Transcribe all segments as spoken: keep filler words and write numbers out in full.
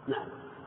نعم.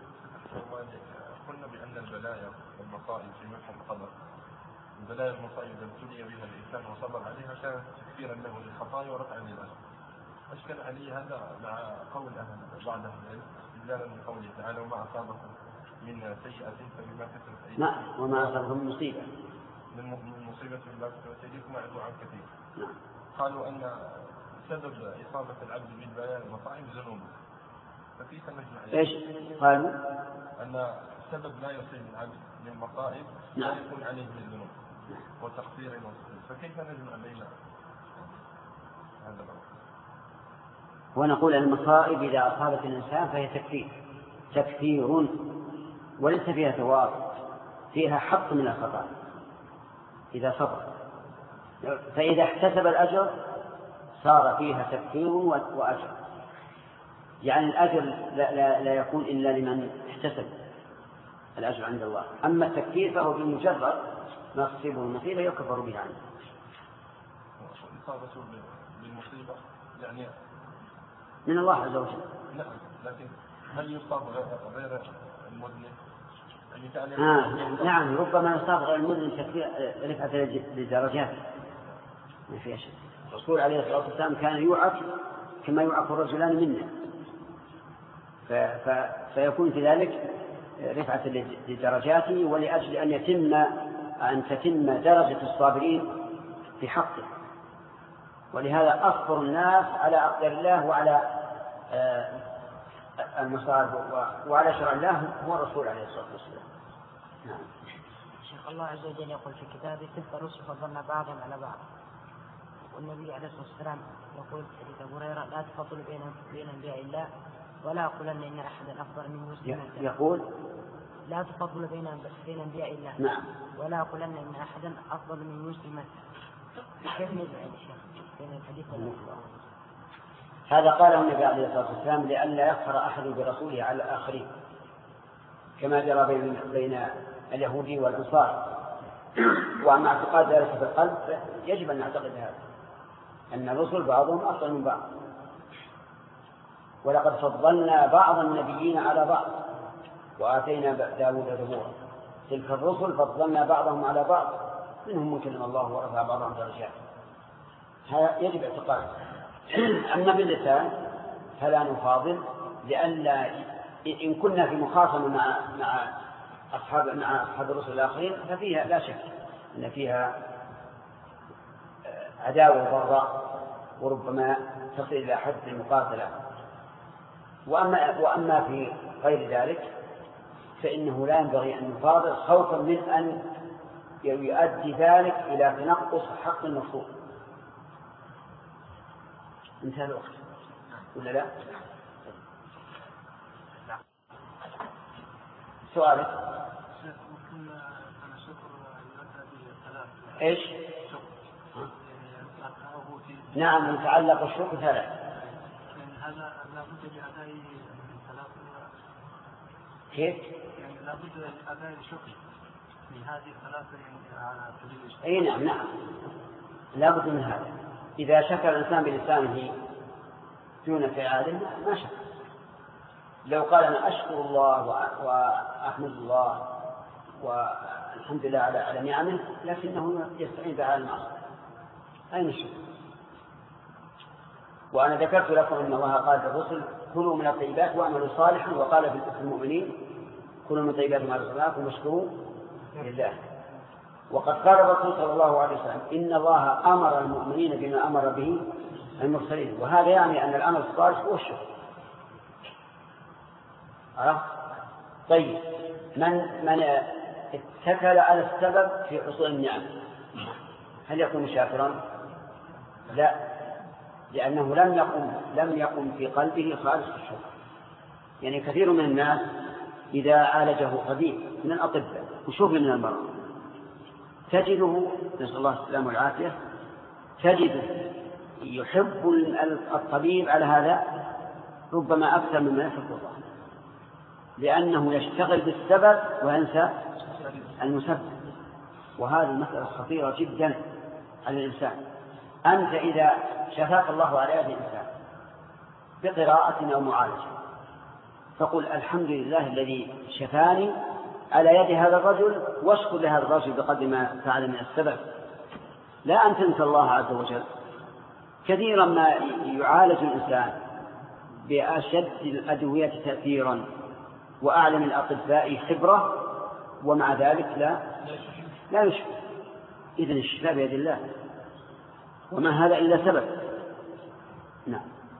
قلنا بأن البلايا والمصائب في محن القدر، البلايا والمصائب إذا ابتلي بها الإنسان وصبر عليها كانت تكفيرا له للخطايا ورفعا للأجر. أشكل عليه هذا مع قول أهل بعض أهل العلم استدلالا من قوله تعالى: وما أصابكم من سيئة فبما كسبت أيديكم. نعم. وما أصابكم من مصيبة من مصيبة بما كسبت أيديكم ويعفو عن كثير. نعم. قالوا أن سبب إصابة العبد بالبلايا والمصائب ذنوبه، فكيف نجمع؟ إيش قالوا؟ أن سبب ما يصيب العبد من المصائب لا يكون عليه من الذنوب وتقصير وصير، فكيف نجمع بين هذا الأمر؟ ونقول المصائب إذا أصابت الإنسان فهي تكفير تكفير وليس فيها ثواب، فيها حق من الخطأ إذا صبر، فإذا احتسب الأجر صار فيها تكفير وأجر. يعني الأجر لا, لا, لا يكون إلا لمن احتسب الأجر عند الله، أما التكفير فهو بمجرد ما تصيبه المصيبة يكفر بها عنه. الإصابة بالمصيبة يعني من الله عز وجل. نعم، لكن هل يصاب غير المذنب؟ آه نعم، ربما يصاب غير المذنب تكفير رفعة للدرجات ما فيها شيء. الرسول عليه الصلاة والسلام كان يوعك كما يوعك الرجلان منا، فيكون في ذلك رفعة لدرجاته ولأجل أن يتم أن تتم درجة الصابرين في حقه. ولهذا أصبر الناس على أقدار الله وعلى المصائب وعلى شرع الله هو الرسول عليه الصلاة والسلام. نعم. شيخ الله عز وجل يقول في كتابه: تلك الرسل فضلنا بعضهم على بعض. والنبي عليه الصلاة والسلام يقول حديث أبو هريرة: لا تفضلوا بين بين أنبياء الله ولا أقولن إن أحدا أفضل من مسلم. يقول: لا تفضلوا بين بين أنبياء الله. نعم. ولا أقولن إن أحدا أفضل من مسلم. كيف نجمع الشيخ بين الحديث والنبوة؟ هذا قاله النبي عليه الصلاة والسلام لئلا يفخر أحد برسوله على الآخرين، كما جرى بين بين اليهودي والأنصار. وأما اعتقاد ذلك في القلب يجب أن نعتقد هذا، أن الرسل بعضهم أفضل من بعض. ولقد فضلنا بعض النبيين على بعض وآتينا داود زبورا. تلك الرسل فضلنا بعضهم على بعض، منهم من كلم الله ورفع بعضهم درجات. هذا يجب اعتقاده. أما باللسان فلا نفاضل، لأن إن كنا في مخاصمة مع مع أصحاب مع أصحاب الرسل الآخرين ففيها لا شك أن فيها عداوة وبغضاء وربما تصل إلى حد المقاتلة. وأما وأما في غير ذلك فإنه لا ينبغي أن نفاضل خوفا من أن يؤدي ذلك إلى تنقص حق المفروض. انتهى الوقت ولا لا؟ سؤالك؟ ايش؟ نعم، يتعلق الشكر ثلاث. هذا لابد لأداء ثلاث. كيف؟ يعني لابد لأداء الشكر من هذه الثلاثة على سبيل الشكر. اي نعم نعم لابد من هذا. إذا شكر الإنسان بلسانه دون فعاله ما شكر. لو قال أنا أشكر الله وأحمد الله والحمد لله على على نعمه لكنه يستعين بها على المعصية، أين الشكر؟ وأنا ذكرت لكم أن الله قال للرسل: كلوا من الطيبات واعملوا صالحا، وقال في المؤمنين: كلوا من الطيبات ما رزقناكم واشكروا لله. وقد قال الرسول صلى الله عليه وسلم: إن الله أمر المؤمنين بما أمر به المرسلين. وهذا يعني أن الأمر الصالح هو الشكر. أه؟ طيب، من من اتكل على السبب في حصول النعم هل يكون شاكرا؟ لا، لأنه لم يقم لم يقم في قلبه خالص الشكر. يعني كثير من الناس إذا عالجه طبيب من الأطباء وشوف من المرض تجده، نسأل الله السلامة والعافية، تجده يحب الطبيب على هذا ربما أكثر مما يحب الله، لأنه يشتغل بالسبب وينسى المسبب. وهذه مسألة خطيرة جدا على الإنسان. أنت إذا شفاك الله على هذا الإنسان بقراءة أو معالجة فقل الحمد لله الذي شفاني على يد هذا الرجل، واشكر لهذا الرجل بقدر ما فعل من السبب، لا أن تنسى الله عز وجل. كثيرا ما يعالج الإنسان بأشد الأدوية تأثيرا وأعلم الأطباء خبرة، ومع ذلك لا لا يشفى. إذن الشفاء بيد الله، وما هذا إلا سبب. نعم.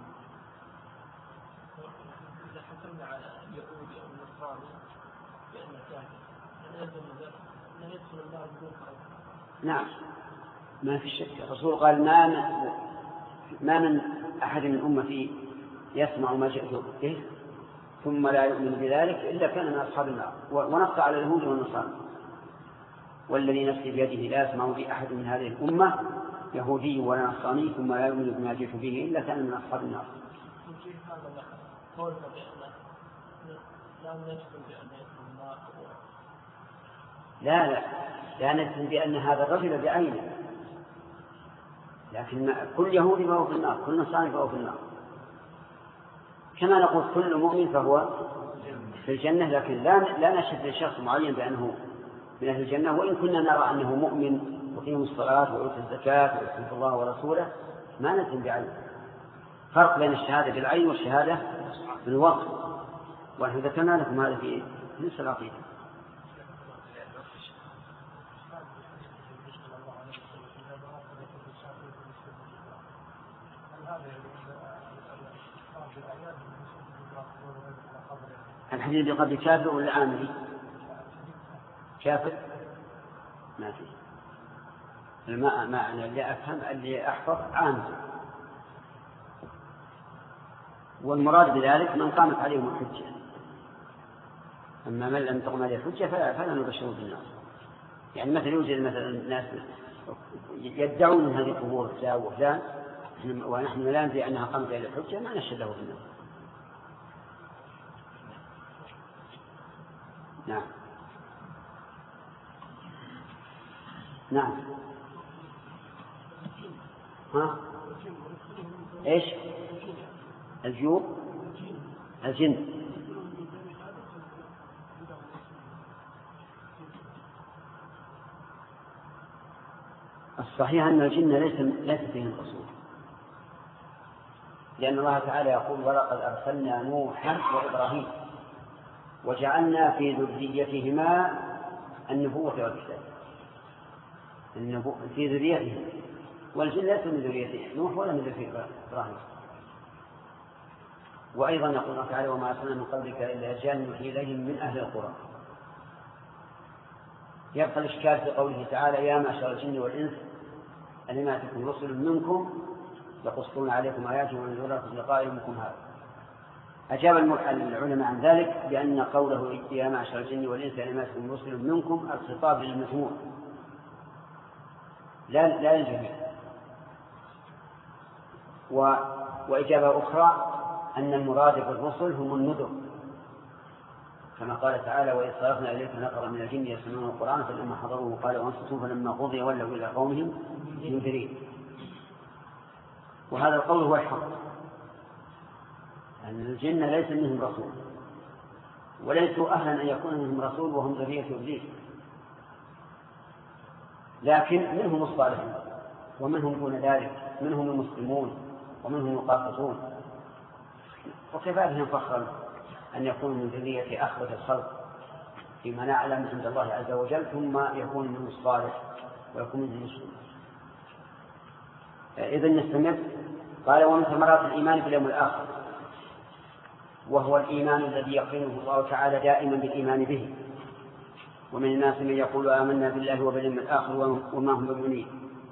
إذا حكمنا على اليهودي أو النصارى بأنه كافر لا يدخل النار بدون فرق. نعم، ما في شك. الرسول قال ما من, ما من أحد من أمتي يسمع ما جئت به ثم لا يؤمن بذلك إلا كان من أصحاب النار، ونص على اليهود والنصارى. والذي نفسي بيده لا يسمع بي أحد من هذه الأمة يهودي ولا نصراني ثم لا يؤمن بما جئت به إلا كان من أصحاب النار. لا لا لا نجزم بأن هذا الرجل بعينه، لكن كل يهودي فهو في النار، كل نصراني فهو في النار. كما نقول كل مؤمن فهو في الجنة، لكن لا لا نشهد لشخص معين بأنه من أهل الجنة، وإن كنا نرى أنه مؤمن ويقيم الصلاة ويؤتي الزكاة ويحب الله ورسوله، ما نجزم بعينه. فرق بين الشهادة بالعين والشهادة بالوصف، ونحن ذكرنا لكم هذا في نصف العقيدة. الحديث بقدر كافر ولا عاملي؟ كافر ما فيه. الماء معنى اللي أفهم اللي أحفظ عامل، والمراد بذلك من قامت عليهم الحجة. أما من لم تقم عليه الحجة فلا نبشره بالنار. يعني مثلا يوجد مثلا الناس يدعون من هذه القبور فلان وفلان ونحن لا ندري أنها قامت عليه الحجة، ما نشهد له بالنار. نعم نعم. ها ايش الجوب؟ الجن. الصحيح أن الجن ليس ليس فيهم رسول، لأن الله تعالى يقول ولقد أرسلنا نوحا وإبراهيم وجعلنا في ذريتهما النبوة والكتاب. في ذريته، والجن ليس من ذريته نوح ولا من ذريته إبراهيم. وأيضا يقول الله تعالى وما أرسلنا من قبلك إلا رجالا نوحي إليهم من أهل القرى. يبقى الإشكال في قوله تعالى يا معشر الجن والإنس ألم يأتكم رسل منكم يقصون عليكم آياتي وينذرونكم لقاء يومكم هذا. أجاب العلماء عن ذلك بأن قوله يا معشر الجن والإنس ألم يأتكم رسل منكم الخطاب للمجموع لا لا للجميع. و... وإجابة أخرى أن المراد بالرسل هم النذر، كما قال تعالى وإذ صرفنا إليك نفرا من الجن يسمعون القرآن فلما حضروه قالوا أنصتوا فلما قضي ولوا إلى قومهم منذرين. وهذا القول هو الحق، أن الجن ليس منهم رسول، وليسوا أهلا أن يكون منهم رسول وهم ذرية إبليس، لكن منهم الصالحون ومنهم دون ذلك، منهم المسلمون ومنهم القاسطون. وكفى بهم فخرا أن يكونوا من ذرية أخبث الخلق فيما نعلم عند الله عز وجل، ثم يكون منهم الصالح ويكون منهم المسلم. إذن نستمر. قال ومن ثمرات الإيمان باليوم الآخر، وهو الإيمان الذي يقرنه الله تعالى دائما بالإيمان به. ومن الناس من يقول آمنا بالله وباليوم الآخر وما هم بمؤمنين.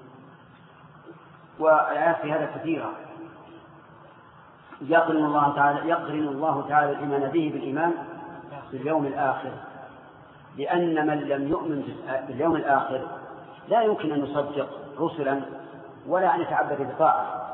والآيات في هذا كثيرة. يقرن الله تعالى يقرن الله تعالى الإيمان به بالإيمان باليوم الآخر، لأن من لم يؤمن باليوم الآخر لا يمكن أن يصدق رسلا ولا أن يتعبد بطاعة،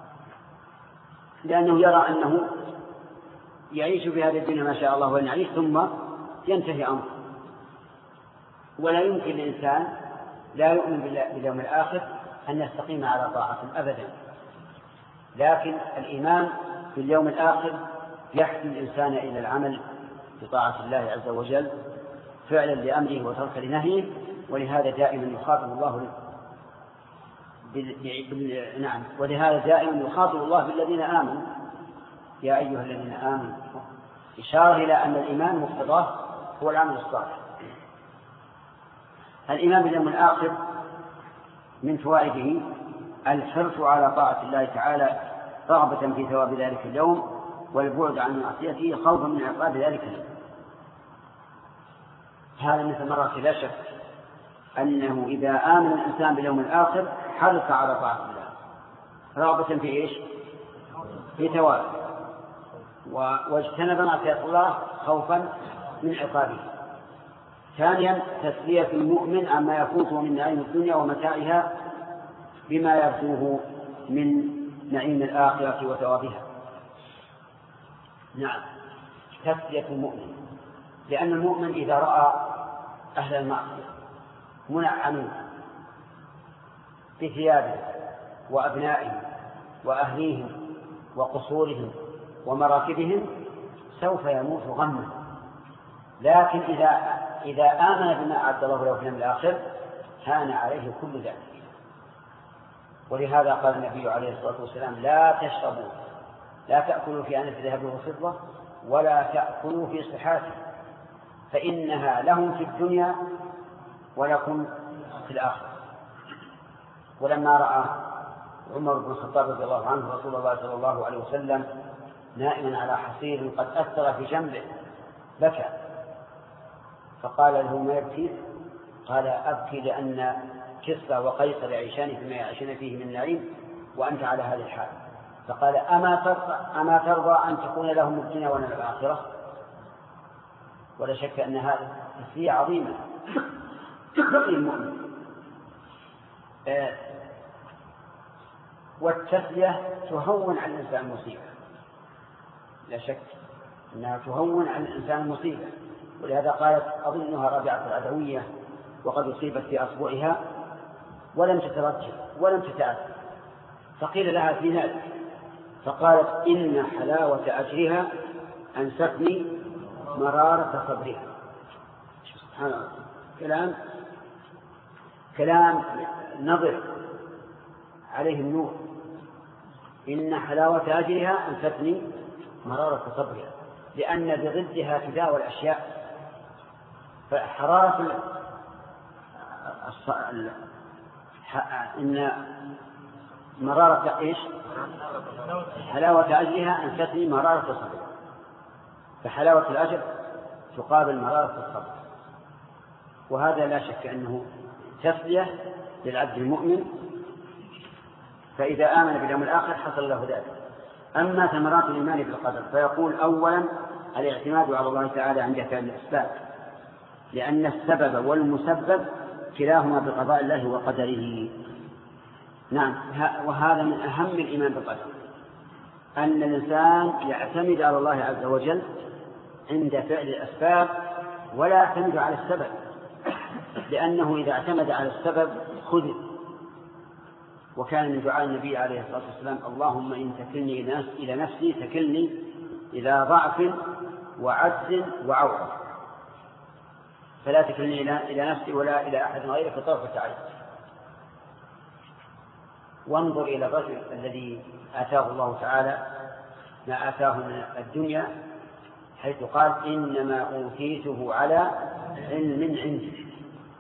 لأنه يرى أنه يعيش في هذه الدنيا ما شاء الله وأن يعيش ثم ينتهي أمره. ولا يمكن للإنسان لا يؤمن باليوم الآخر أن يستقيم على طاعة أبدا. لكن الإيمان باليوم الآخر يحث الإنسان إلى العمل بطاعة الله عز وجل فعلا لأمره وترك لنهيه، ولهذا دائما يخاطب الله بال... بال... نعم ولهذا دائما يخاطب الله بالذين آمنوا يا أيها الذين آمنوا، إشارة إلى أن الإيمان مقتضاه هو العمل الصالح. الإيمان باليوم الآخر من فوائده الحرص على طاعة الله تعالى رغبة في ثواب ذلك اليوم، والبعد عن معصيته خوفا من عقاب ذلك اليوم. هذا مثل مرة لا شك أنه إذا آمن الإنسان باليوم الآخر حرص على طاعة الله رغبة في إيش؟ في ثوابه، واجتنب معصية الله خوفا من عقابه. ثانيا تسلية المؤمن عما يفوته من نعيم الدنيا ومتاعها بما يرجوه من نعيم الآخرة وثوابها. نعم تسلية المؤمن، لأن المؤمن إذا رأى أهل المعصية منعمين بثيابهم وأبنائهم وأهليهم وقصورهم ومراكبهم سوف يموت غما، لكن إذا إذا آمن بما أعد الله له في اليوم الآخر هان عليه كل ذلك. ولهذا قال النبي عليه الصلاة والسلام لا تشربوا لا تأكلوا في آنية الذهب والفضة ولا تأكلوا في صحافه فإنها لهم في الدنيا ولكم في الآخرة. ولما رأى عمر بن الخطاب رضي الله عنه رسول الله صلى الله عليه وسلم نائما على حصير قد أثر في جنبه بكى، فقال له ما يبكيك؟ قال أبكي لأن كسرى وقيصر يعيشان فيما يعيشون فيه من نعيم وأنت على هذه الحال. فقال أما ترضى, أما ترضى أن تكون لهم الدنيا ولنا الآخرة؟ ولا شك أن هذا تسلية عظيمة للمؤمن. آه والتسلية تهون عن الإنسان المصيبة، لا شك أنها تهون عن الإنسان المصيبة. ولهذا قالت أظنها رابعة العدوية وقد أصيبت في أصبعها ولم تترجل ولم تتأثر، فقيل لها في ذلك فقالت إن حلاوة أجرها أنستني مرارة صبرها. سبحان الله، كلام كلام نظر عليه النور. إن حلاوة أجرها أنستني مرارة صبرها، لأن بضدها تداوى الأشياء. فحرارة الص... إن مرارة إيش؟ حلاوة أجرها أنستني مرارة صبرها، فحلاوة الأجر تقابل مرارة الصبر. وهذا لا شك أنه تسلية للعبد المؤمن، فإذا آمن باليوم الآخر حصل له ذلك. أما ثمرات الإيمان بالقدر فيقول أولا الاعتماد على الله تعالى عند فعل الأسباب، لأن السبب والمسبب كلاهما بقضاء الله وقدره. نعم، وهذا من أهم الإيمان بالقدر، أن الإنسان يعتمد على الله عز وجل عند فعل الأسباب ولا يعتمد على السبب، لأنه إذا اعتمد على السبب خذل. وكان من دعاء النبي عليه الصلاة والسلام اللهم إن تكلني إلى نفسي تكلني إلى ضعف وعجز وعورة، فلا تكلني إلى نفسي ولا إلى أحد غيرك طرفة عين. وانظر إلى الرجل الذي آتاه الله تعالى ما آتاه من الدنيا، حيث قال إنما أوتيته على علم عندي،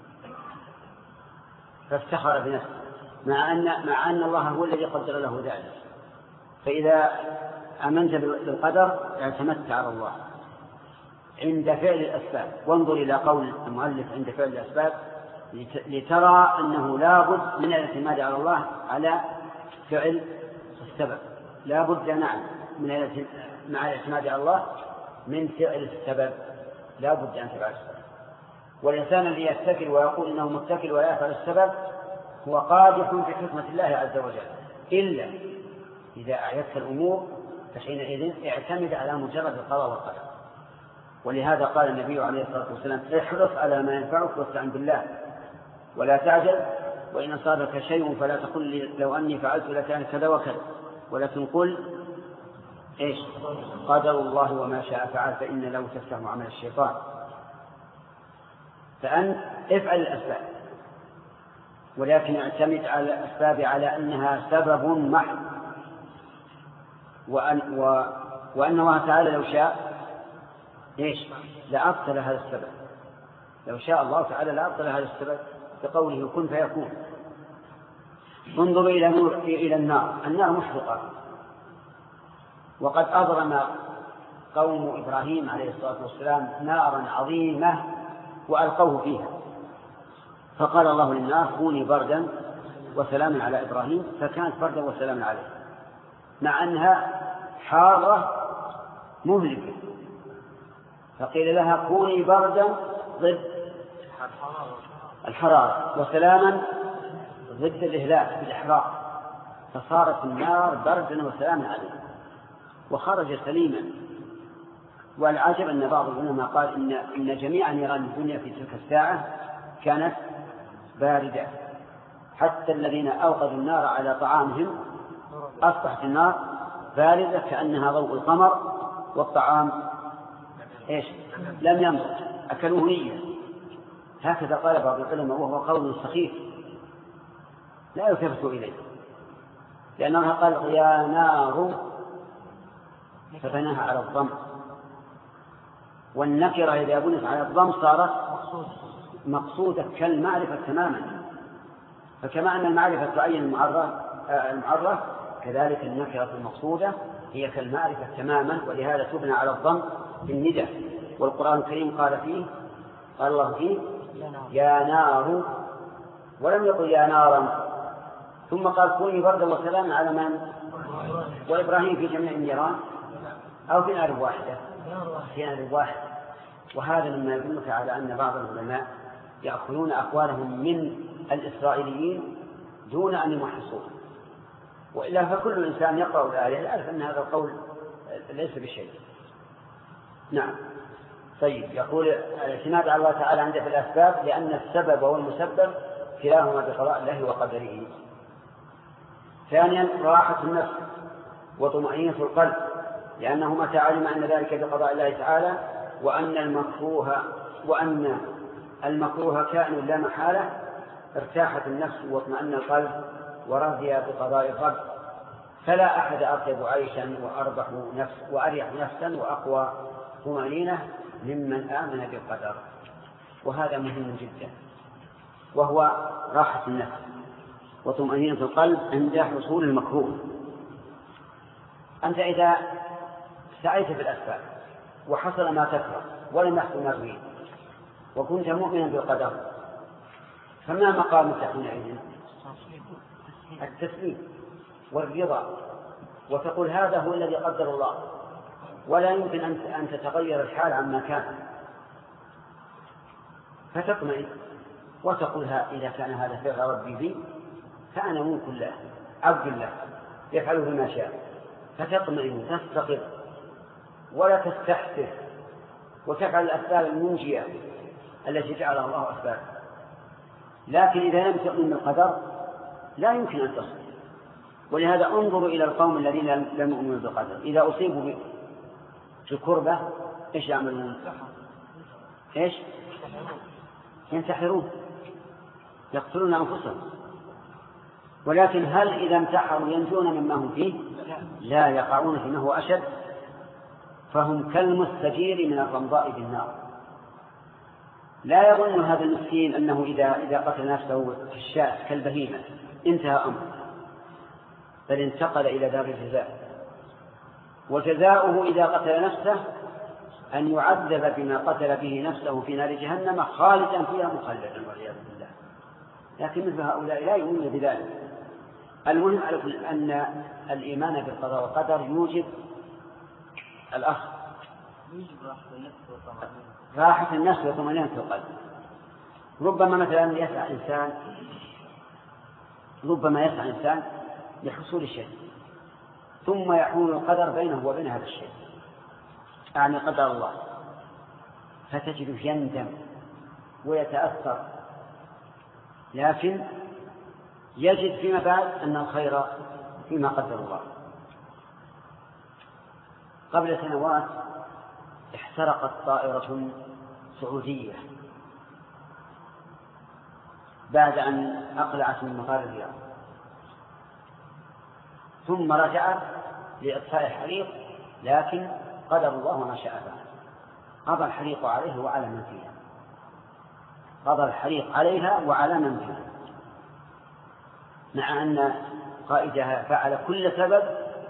فافتخر بنفسه مع أن, مع أن الله هو الذي قدر له ذلك. فإذا آمنت بالقدر اعتمدت على الله عند فعل الأسباب. وانظر إلى قول المؤلف عند فعل الأسباب لترى أنه لا بد من الاعتماد على الله على فعل السبب، لا بد نعم من مع الاعتماد على الله من فعل السبب، لا بد أن تفعل السبب. والإنسان الذي يتكل ويقول إنه متكل ولا يفعل السبب هو قادح في حكمة الله عز وجل، إلا إذا أعيتك الأمور فحينئذ اعتمد على مجرد القضاء والقدر. ولهذا قال النبي عليه الصلاة والسلام احرص على ما ينفعك واستعن بالله ولا تعجل، وإن أصابك شيء فلا تقل لو أني فعلت لكان كذا وكذا، ولكن قل إيش قدر الله وما شاء فعل فإن له تفتح عمل الشيطان. فأن افعل الأسباب، ولكن اعتمد على الأسباب على أنها سبب محض، وأن, و... وأن الله تعالى لو شاء إيش لأبطل هذا السبب، لو شاء الله تعالى لأبطل هذا السبب بقوله كن فيكون. انظروا إلى نور إلى النار، النار محرقة، وقد أضرم قوم إبراهيم عليه الصلاة والسلام نارا عظيمة وألقوه فيها، فقال الله للنار كوني بردا وسلاما على إبراهيم، فكانت بردا وسلاما عليه، مع أنها حارة مهلكة، فقيل لها كوني بردا ضد الحرارة وسلاما ضد الإهلاك بالإحراق، فصارت النار بردا وسلاما عليه وخرج سليما. والعجب أن بعض العلماء قال إن, إن جميع نيران الدنيا في تلك الساعة كانت باردة، حتى الذين أوقدوا النار على طعامهم أصبحت النار باردة كأنها ضوء القمر، والطعام إيش لم يمضغ أكلوه نية. هكذا قال بعض العلماء، وهو قول سخيف لا يلتفت إليه، لأنه قال يا نار فبناها على الضم، والنكرة إذا بنت على الضم صارت مقصودة كالمعرفة تماما. فكما أن المعرفة تعين المعرف، كذلك النكرة المقصودة هي كالمعرفة تماما، ولهذا تبنى على الضم بالندى. والقرآن الكريم قال فيه قال الله فيه يا نار، ولم يقل يا نارا، ثم قال كوني بردا وسلاما على من؟ وإبراهيم في جميع النيران أو في نار واحدة؟ في نار واحدة. وهذا مما يدلك على أن بعض العلماء يأخذون أقوالهم من الإسرائيليين دون أن يمحصوه، وإلا فكل إنسان يقرأ الآية يعرف أن هذا القول ليس بشيء. نعم. طيب، يقول الاعتماد على الله تعالى عند في الأسباب، لأن السبب والمسبب كلاهما بقضاء الله وقدره. ثانيا راحة النفس وطمأنينة القلب، لأنه متى علم أن ذلك بقضاء الله تعالى وأن المكروه وأن المكروه كائن لا محالة، ارتاحت النفس واطمأن القلب ورضي بقضاء الرب. فلا أحد أطيب عيشا وأربح نفس وأريح نفسا وأقوى طمأنينة ممن آمن بالقدر. وهذا مهم جدا، وهو راحة النفس وطمأنينة القلب عند حصول المكروه. أنت إذا سعيت في الأسباب وحصل ما تكره ولم يحصل ما تريد وكنت مؤمنا بالقدر، فما مقامك حينئذ؟ التسليم والرضا، وتقول هذا هو الذي قدر الله، ولا يمكن أن تتغير الحال عما كان، فتطمئن وتقول إذا كان هذا فعل ربي بي فأنا ملك له عبد الله يفعله بما شاء، فتطمئن تستقر ولا تستحسر وتفعل الأسباب المنجية التي جعلها الله أسباب. لكن إذا لم تؤمن بالقدر لا يمكن أن تصل. ولهذا انظروا إلى القوم الذين لم يؤمنوا بالقدر، إذا أصيبوا بالكربة إيش يعملون؟ إيش؟ ينتحرون، يقتلون أنفسهم. ولكن هل إذا انتحروا ينجون مما هم فيه؟ لا، يقعون فيما هو أشد، فهم كالمستجير من الرمضاء بالنار. لا يظن هذا المسكين أنه إذا إذا قتل نفسه في الشاة كالبهيمة انتهى أمره، بل انتقل إلى دار الجزاء، وجزاؤه إذا قتل نفسه أن يعذب بما قتل به نفسه في نار جهنم خالدا فيها مخلدا والعياذ بالله. لكن مثل هؤلاء لا يؤمنون بذلك. المهم أن الإيمان بالقضاء والقدر يوجب الأخ راحة النفس وطمأنينة القلب. ربما مثلا يسعى إنسان ربما يسعى إنسان لحصول شيء، ثم يحول القدر بينه وبين هذا الشيء، يعني قدر الله، فتجده يندم ويتأثر، لكن يجد فيما بعد أن الخير فيما قدر الله. قبل سنوات احترقت طائرة سعودية بعد أن أقلعت من مطار الرياض، ثم رجعت لإطفاء الحريق، لكن قدر الله ما شاء فعل، قضى الحريق عليه وعلى من فيها، قضى الحريق عليها وعلى من فيها، مع أن قائدها فعل كل سبب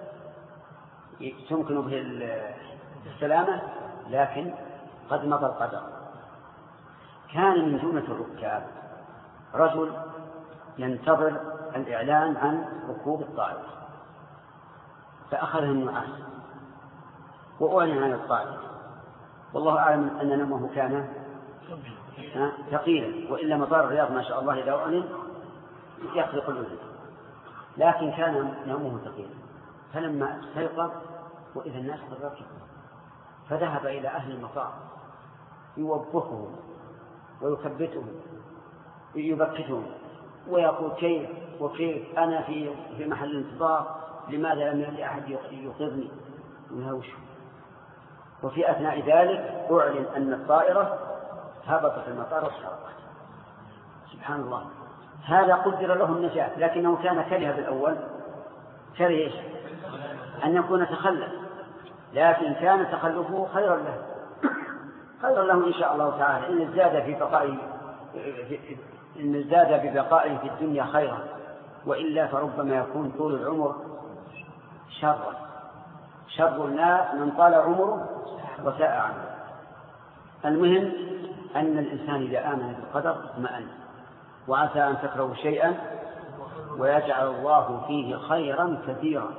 تمكن به السلامة، لكن قد مضى القدر. كان من جملة الركاب رجل ينتظر الإعلان عن ركوب الطائرة، فأخذه النعاس وأعلن عن الطائرة، والله أعلم أن نومه كان ثقيلا، وإلا مطار الرياض ما شاء الله إذا أعلن يخلق الأذن، لكن كان نومه ثقيلا. فلما استيقظ وإذا الناس قد ركبوا، فذهب إلى أهل المطار يوبخهم ويكبتهم يبكتهم ويقول كيف وكيف أنا في في محل انتظار، لماذا لم يأتي أحد يوقظني ويهوش. وفي أثناء ذلك أعلن أن الطائرة هبطت المطار واحترقت. سبحان الله، هذا قدر له النجاة، لكنه كان كره بالأول، كره إيش؟ أن يكون تخلف، لكن كان تخلفه خيرا له خيرا له إن شاء الله تعالى، إن ازداد في بقائه إن ازداد ببقائه في الدنيا خيرا، وإلا فربما يكون طول العمر شرا. شر الناس من طال عمره وساء عمله. المهم أن الإنسان إذا آمن بالقدر اطمأن، وعسى أن تكرهوا شيئا ويجعل الله فيه خيرا كثيرا،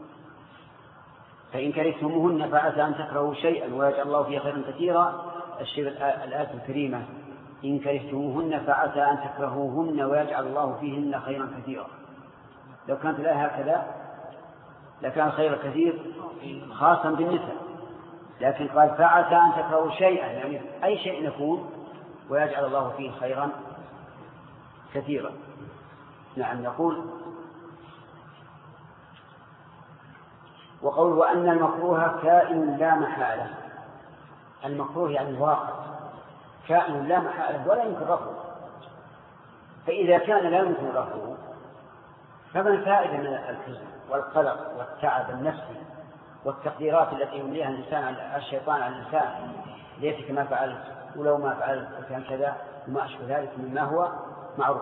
فإن كرهتموهن فعسى أن تكرهوا شيئا ويجعل الله فيه خيرا كثيرا. الشيء الآية الكريمة إن كرهتموهن فعسى أن تكرهوهن ويجعل الله فيهن خيرا كثيرا، لو كانت الآية هكذا لكان خير كثير خاصا بالنساء، لكن قال فعسى أن تكرهوا شيئا، يعني أي شيء يكون ويجعل الله فيه خيرا كثيرا. نعم. يقول وقول وأن المكروه كائن لا محالة. المكروه يعني الواقع، كائن لا محالة ولا يمكن رفضه، فإذا كان لا يمكن رفضه فما الفائدة من الحزن والقلق والتعب النفسي والتقديرات التي يمليها الإنسان الشيطان على الإنسان، ليتك ما فعلت ولو ما فعلت كان كذا وما أشبه ذلك مما هو معروف.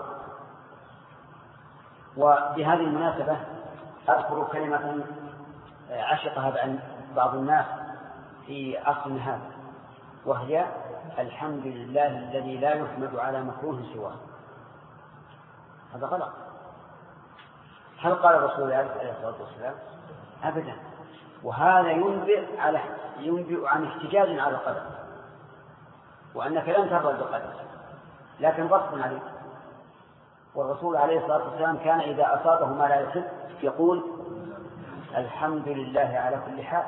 وبهذه المناسبة أذكر كلمة عشقها بعض الناس في عصرنا هذا، وهي الحمد لله الذي لا يحمد على مكروه سواه. هذا غلط. هل قال الرسول عليه الصلاة والسلام؟ أبدا. وهذا ينبئ على ينبئ عن احتجاج على القدر، وأنك لن ترضى بالقدر لكن غصب عليك. والرسول عليه الصلاة والسلام كان إذا أصابه ما لا يحب يقول الحمد لله على كل حال،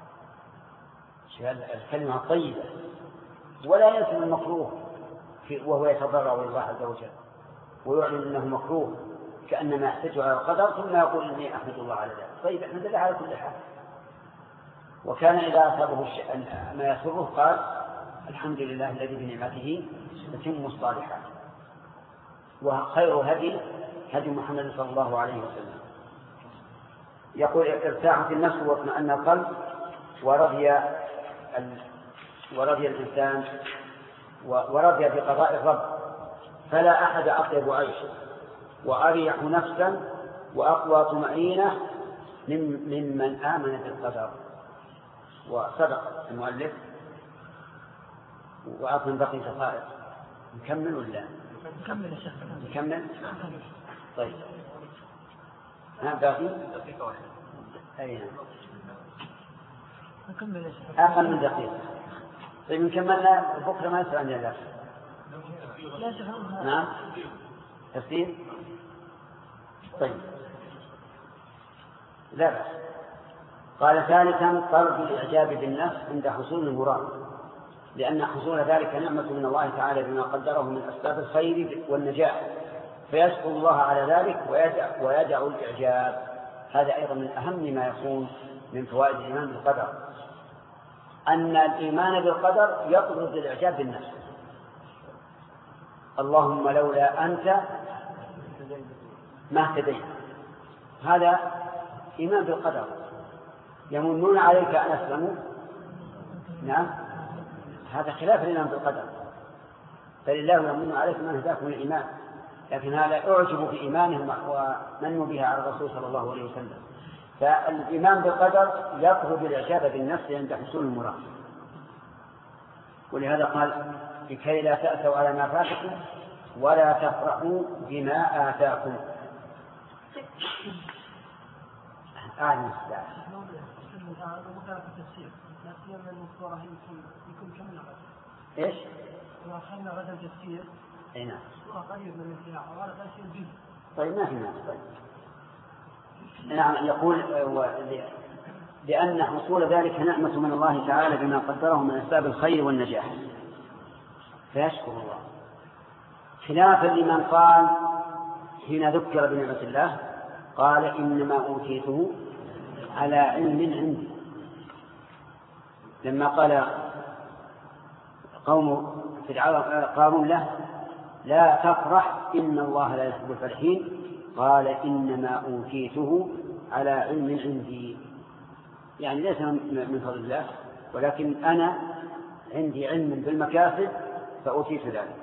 الكلمة الطيبة، ولا ينسى المكروه وهو يتضرع إلى الله عز وجل ويعلن أنه مكروه كأنما يحتج على القدر، ثم يقول إني أحمد الله على ذلك. طيب احمد الله على كل حال. وكان إذا أصابه ما يسره قال الحمد لله الذي بنعمته تتم الصالحات. وخير هدي هدي محمد صلى الله عليه وسلم. يقول ارتاحت النفس واطمأن القلب ورضي ال... ورضي الإنسان ورضي بقضاء الرب، فلا أحد أطيب عيشا وأريح نفسا وأقوى طمأنينة ممن آمن بالقدر. وصدق المؤلف. وأعطنا بقي دقائق، نكمل ولا نكمل يا شيخ؟ نكمل. طيب ها باقي دقيقة واحدة. أي نكمل يا شيخ. أقل من دقيقة. طيب نكملنا بكرة ما يسأل عندنا ذلك. لا شيخ. نعم تفسير. طيب لا بأس. قال ثالثا طلب الإعجاب بالنفس عند حصول المراد، لأن حصول ذلك نعمة من الله تعالى بما قدره من أسباب الخير والنجاح، فيشكر الله على ذلك ويدع الإعجاب. هذا أيضا من أهم ما يكون من فوائد الإيمان بالقدر، أن الإيمان بالقدر يطرد الإعجاب بالنفس. اللهم لولا أنت ما اهتديت، هذا إيمان بالقدر. يمنون عليك أن أسلموا، نعم، هذا خلاف الإيمان بالقدر، فلله يمن عليكم من هداكم الإيمان، لكن هذا أعجب بإيمانهم ومنوا بها على الرسول صلى الله عليه وسلم. فالإيمان بالقدر يطرد الإعجاب بالنفس عند حصول المراد، ولهذا قال لكي لا تأسوا على ما فاتكم ولا تفرحوا بما آتاكم. أعلم الساعة إيش؟ وأخذنا غدا تفسير. أي نعم. وقريب من الانتهاء وهذا تفسير جزء. طيب ما في ناس. طيب. نعم، يقول لأن حصول ذلك نعمة من الله تعالى بما قدره من أسباب الخير والنجاح، فيشكر الله، خلافا لمن قال حين ذكر بنعمة الله قال إنما أوتيته على علم عندي. لما قال قوم قارون له لا تفرح إن الله لا يحب الفرحين، قال إنما أوتيته على علم عندي، يعني ليس من فضل الله، ولكن أنا عندي علم بالمكاسب فأوتيت ذلك.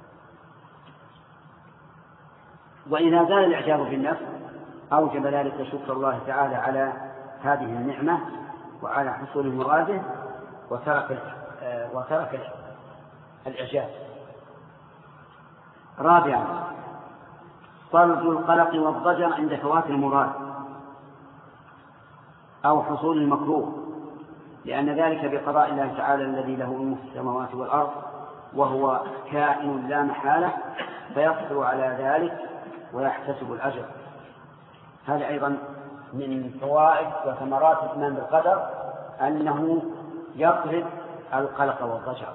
وإذا زال الإعجاب بالنفس أوجب ذلك شكر الله تعالى على هذه النعمة وعلى حصول مراده وترك وترك الإعجاب. رابعا طرد القلق والضجر عند فوات المراد أو حصول المكروه، لأن ذلك بقضاء الله تعالى الذي له ملك السماوات والأرض وهو كائن لا محالة، فيصبر على ذلك ويحتسب الأجر. هذا أيضا من فوائد وثمرات الإيمان بالقدر أنه يطرد القلق والضجر،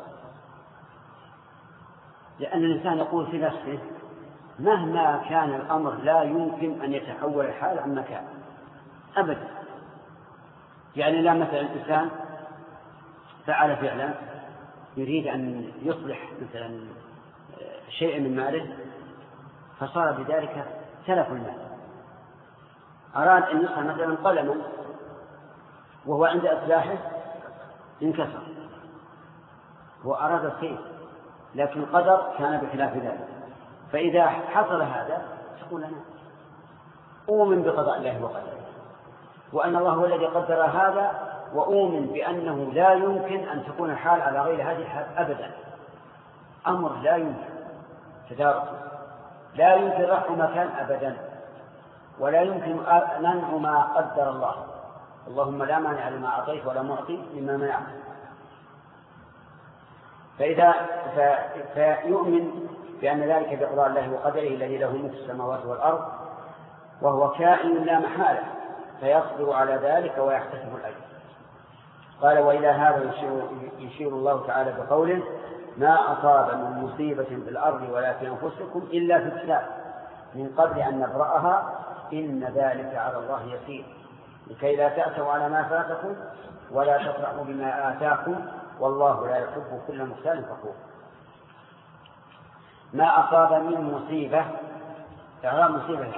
لأن الإنسان يقول في نفسه مهما كان الأمر لا يمكن أن يتحول الحال عن مكان أبدا. يعني لا مثلا الإنسان فعل فعلا يريد أن يصلح مثلا شيء من ماله فصار بذلك تلف المال، أراد أن يصلح مثلا قلما وهو عند إصلاحه انكسر، هو أراد الخير لكن القدر كان بخلاف ذلك. فإذا حصل هذا تقول أنا أؤمن بقضاء الله وقدره، وأن الله هو الذي قدر هذا، وأؤمن بأنه لا يمكن أن تكون الحال على غير هذه الحال أبدا. أمر لا يمكن تداركه، لا يمكن رفع مكان أبدا، ولا يمكن منع ما قدر الله. اللهم لا مانع لما أعطيت ولا معطي لما منعت. فإذا فيؤمن بأن ذلك بقضاء الله وقدره الذي له ملك السماوات والأرض وهو كائن لا محالة، فيصبر على ذلك ويحتسب الأجر. قال وإلى هذا يشير, يشير الله تعالى بقوله ما أصاب من مصيبة في الأرض ولا في أنفسكم إلا في كتاب من قبل أن نبرأها إن ذلك على الله يسير لكي لا تأسوا على ما فاتكم ولا تفرحوا بما آتاكم والله لا يحب كل مختال فخور. ما أصاب من مصيبة، إعراب مصيبة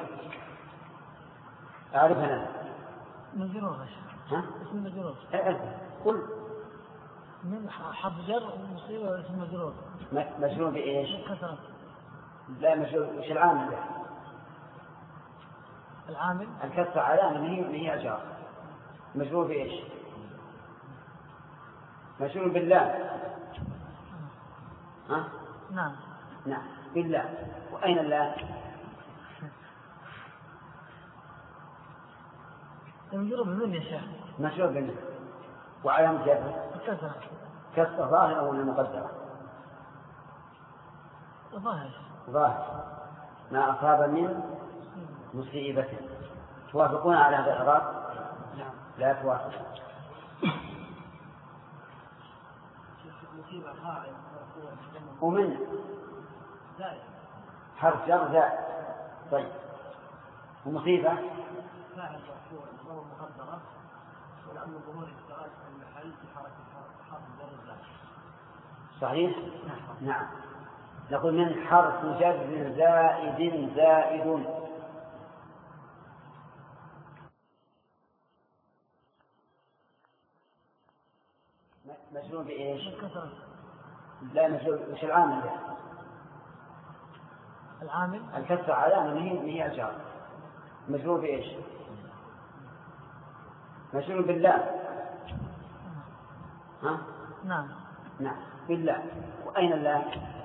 أعرفها لنا مجرور. ها؟ اسم مجرور. قل من حرف جر مصيبة اسم مجرور. مجرور بإيش؟ كثرة. لا مجرور وش العامل به؟ العامل الكسر علامة من هي من هي أجار. مجرور بإيش؟ مجرور بالله. ها؟ نعم. نعم بالله. وأين الله؟ مجرور بمن يا شيخ؟ مجرور بالله. وعلامة جره كسرة. كسر ظاهر ولا مقدرة؟ ظاهر. ظاهر. ما أصاب من مصيبة. توافقون على هذا الإعراب؟ نعم. لا توافق. ومن حرف جر زائد. طيب ومصيبة فاعل مرفوع ضمير مقدرة ولأن ظهور اشتغال المحل بحركة صحيح؟ نعم. نقول من حرف جر زائد زائد. مجرور بإيش؟ لا مجرور. وش العامل ده؟ العامل الكسر علامة هي هي الجار. مجرور بإيش؟ مجرور بالله. ها؟ نعم نعم بالله. وأين الله؟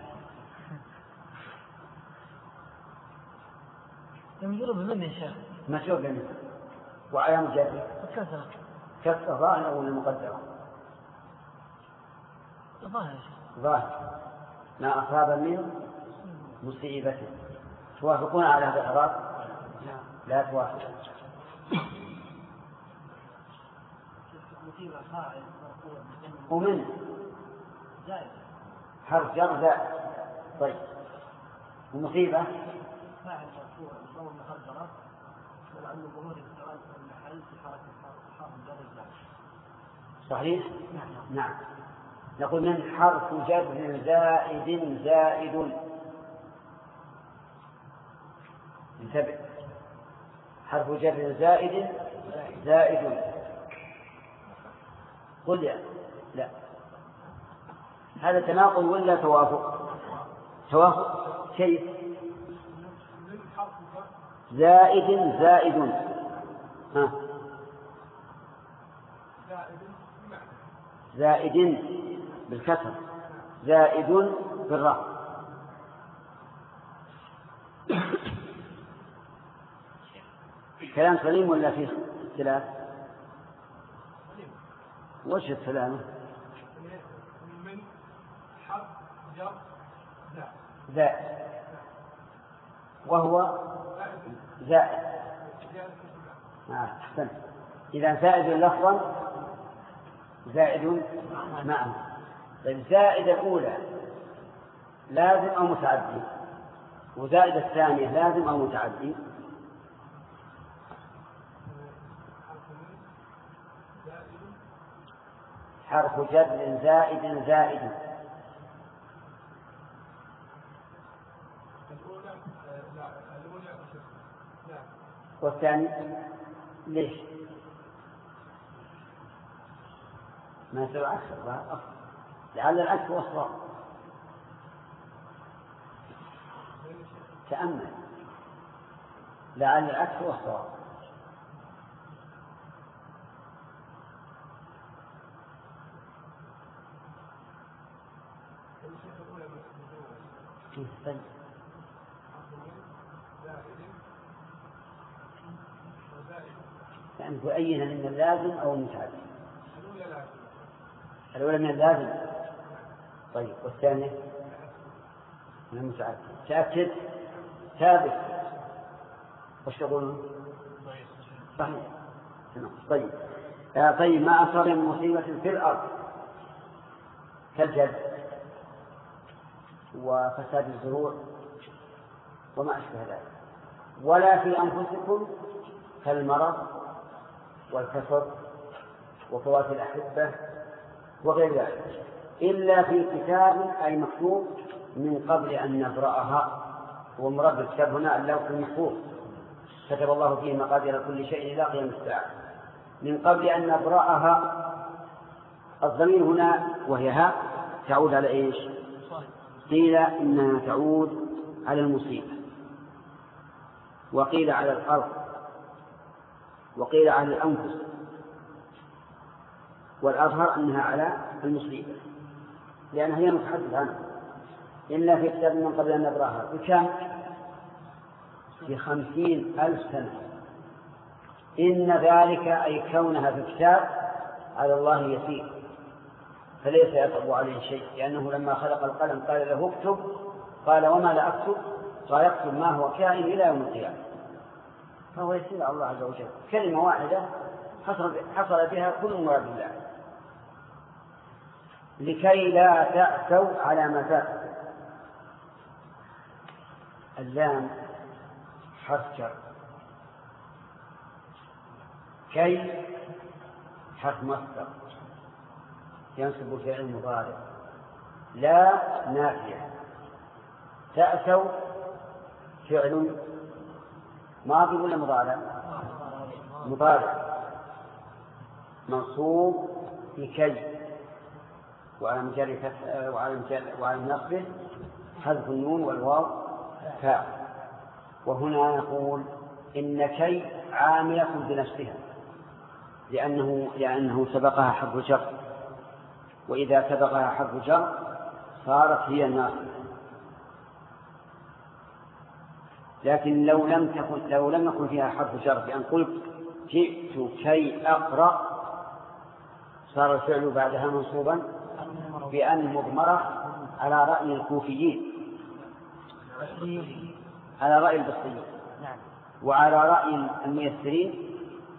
مجرور بمن يا شيخ؟ مجرور بمن. وعلامة جره الكسر. كسر ظاهر ولا مقدرة؟ ظاهر. ظاهر. ما أصاب من مصيبة. توافقون على هذا الإعراب؟ لا توافق. ومن زائد حرف جر زائد. طيب ومصيبة فاعل مرفوع بضم مقدرة ولعل ظهور السؤال المحل في حركة حرف جر زائد. صحيح؟ نعم. نعم. نقول من حرف جر زائد زائد. انتبه. حرف جر زائد زائد. قل يا لا هذا تناقض ولا توافق؟ توافق. كيف؟ زائد زائد. ها زائد بالكسر زائد بالراء. كلام سليم ولا فيه اختلاف؟ وش السلامة؟ من حرف جر زائد وهو زائد. أحسنت. إذا زائد لفظا زائد معنى. طيب زائد الأولى لازم أو متعدي؟ وزائد الثانية لازم أو متعدي؟ حرف جر زائد زائد. والثاني ليش؟ ما يصير العكس. لعل العكس هو الصواب. تأمل. لعل العكس هو الصواب. طيب يعني تؤين من اللازم أو المتعدي؟ الأولى من اللازم. طيب والثانية من المتعدي. تأكد ثابت. وش تقولون؟ صحيح. طيب آه طيب ما أصاب من مصيبة في الأرض كالجد وفساد الزروع وما أشبه ذلك، ولا في أنفسكم كالمرض والكسر وفوات الأحبة وغير ذلك، إلا في كتاب أي مكتوب من قبل أن نبرأها. ومراد الكتاب هنا اللوح المحفوظ كتب الله فيه مقادير كل شيء إلى قيام الساعة. من قبل أن نبرأها الضمير هنا وهي ها تعود على إيش؟ قيل إنها تعود على المصيبة، وقيل على الأرض، وقيل على الأنفس، والأظهر أنها على المصيبة لأنها هي متحدث عنها. إلا في كتاب من قبل أن نبرأها. بكم؟ بخمسين ألف سنة. إن ذلك أي كونها في كتاب على الله يسير، فليس يصعب عليه شيء، لأنه لما خلق القلم قال له اكتب، قال وما لا أكتب؟ قال اكتب ما هو كائن إلى يوم القيامة. فهو يسير على الله عز وجل. كلمة واحدة حصل بها كل مراد الله. لكي لا تأسوا على ما فات. اللام حرف جر، كي حرف مصدر، ينصب الفعل المضارع. لا نافية. تأسوا فعل ماضي ولا مضارع؟ مضارع منصوب بكي وعلى وعلى نصبه حذف النون والواو فاء. وهنا نقول إن كي عاملة بنفسها لأنه لأنه سبقها حرف جر، وإذا سبقها حرف جر صارت هي الناصبة. لكن لو لم تكن لو لم يكن فيها حرف جر بأن قلت جئت كي أقرأ صار الفعل بعدها منصوبا بأن مضمرة على رأي الكوفيين، على رأي البصريين، وعلى رأي الميسرين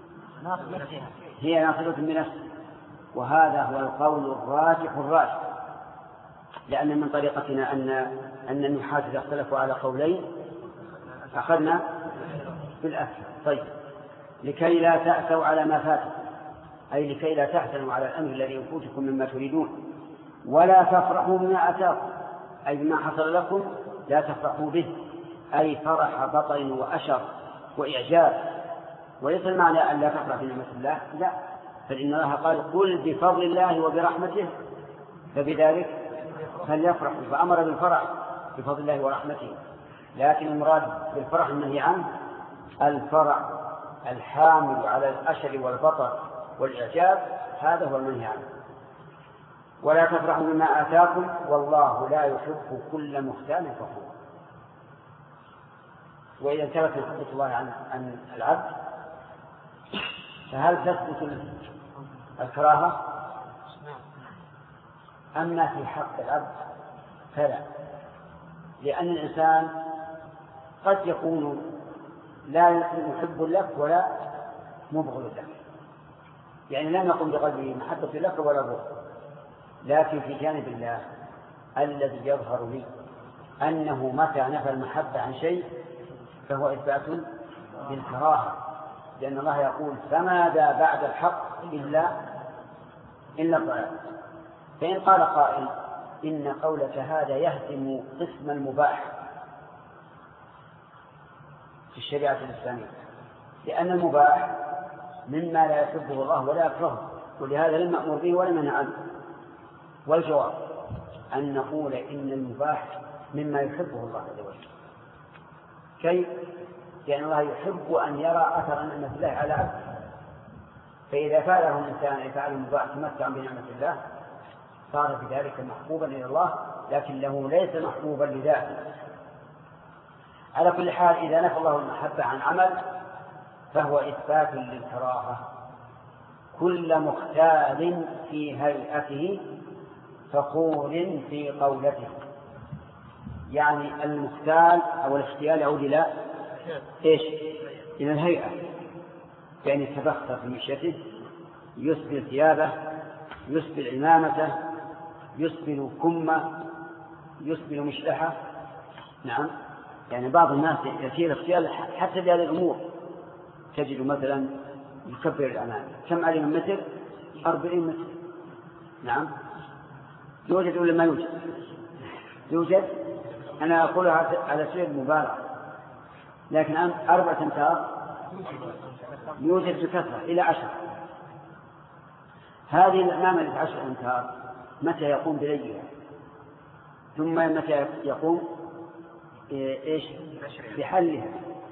هي ناصبة بنفسها. وهذا هو القول الراجح الراجح، لأن من طريقتنا أن أن النحاة إذا اختلفوا على قولين أخذنا بالأكثر. طيب، لكي لا تأسوا على ما فاتكم، أي لكي لا تحزنوا على الأمر الذي يفوتكم مما تريدون، ولا تفرحوا بما أتاكم، أي بما حصل لكم لا تفرحوا به، أي فرح بطر وأشر وإعجاب. وليس المعنى أن لا تفرح بنعمة الله، لا، فإن الله قال قل بفضل الله وبرحمته فبذلك فليفرحوا، فأمر بالفرح بفضل الله ورحمته. لكن المراد بالفرح المنهي عنه الفرح الحامل على الأشر والبطر والإعجاب، هذا هو المنهي عنه. ولا تفرحوا بما آتاكم والله لا يحب كل مختال فخور. وإذا انتبهت محبة الله عن, عن العبد فهل تثبت الكراهة؟ أما في حق العبد فلا، لأن الإنسان قد يكون لا يحب لك ولا مبغض لك، يعني لم يقم بقلبه محبة لك ولا بغض. لكن في جانب الله الذي يظهر لي أنه متى نفى المحبة عن شيء فهو إثبات للكراهة، لأن الله يقول فماذا بعد الحق إلا إلا الضلال. فإن قال قائل إن قولك هذا يهدم قسم المباح في الشريعة الإسلامية، لأن المباح مما لا يحبه الله ولا يكرهه، ولهذا لم نأمر به ولا منع عنه. والجواب أن نقول إن المباح مما يحبه الله عز وجل. كيف؟ لأن الله يحب أن يرى أثر نعمة الله على عبده، فإذا فعله الإنسان يفعل المباح تمتعا بنعمة الله صار بذلك محبوبا إلى الله، لكن له ليس محبوبا لذاته. على كل حال إذا نفى الله المحبة عن عمل فهو إثبات للكراهة. كل مختال في هيئته فخور في قولته، يعني المختال أو الاختيال يعود إلى إيش؟ إلى الهيئة، يعني تبختر في مشيته، يسبل ثيابه، يسبل عمامته، يسبل كمه، يسبل مشلحه. نعم، يعني بعض الناس يسير اختيال حتى بهذه الأمور. تجد مثلا يكبر الأمام كم عليه من متر؟ أربعين متر. نعم، يوجد ولا ما يوجد؟ يوجد. أنا أقولها على سبيل المبالغة، لكن أربعة أمتار يوجد بكثرة إلى عشر. هذه الأمام التي عشر أمتار متى يقوم بليها؟ ثم متى يقوم إيش بحلها؟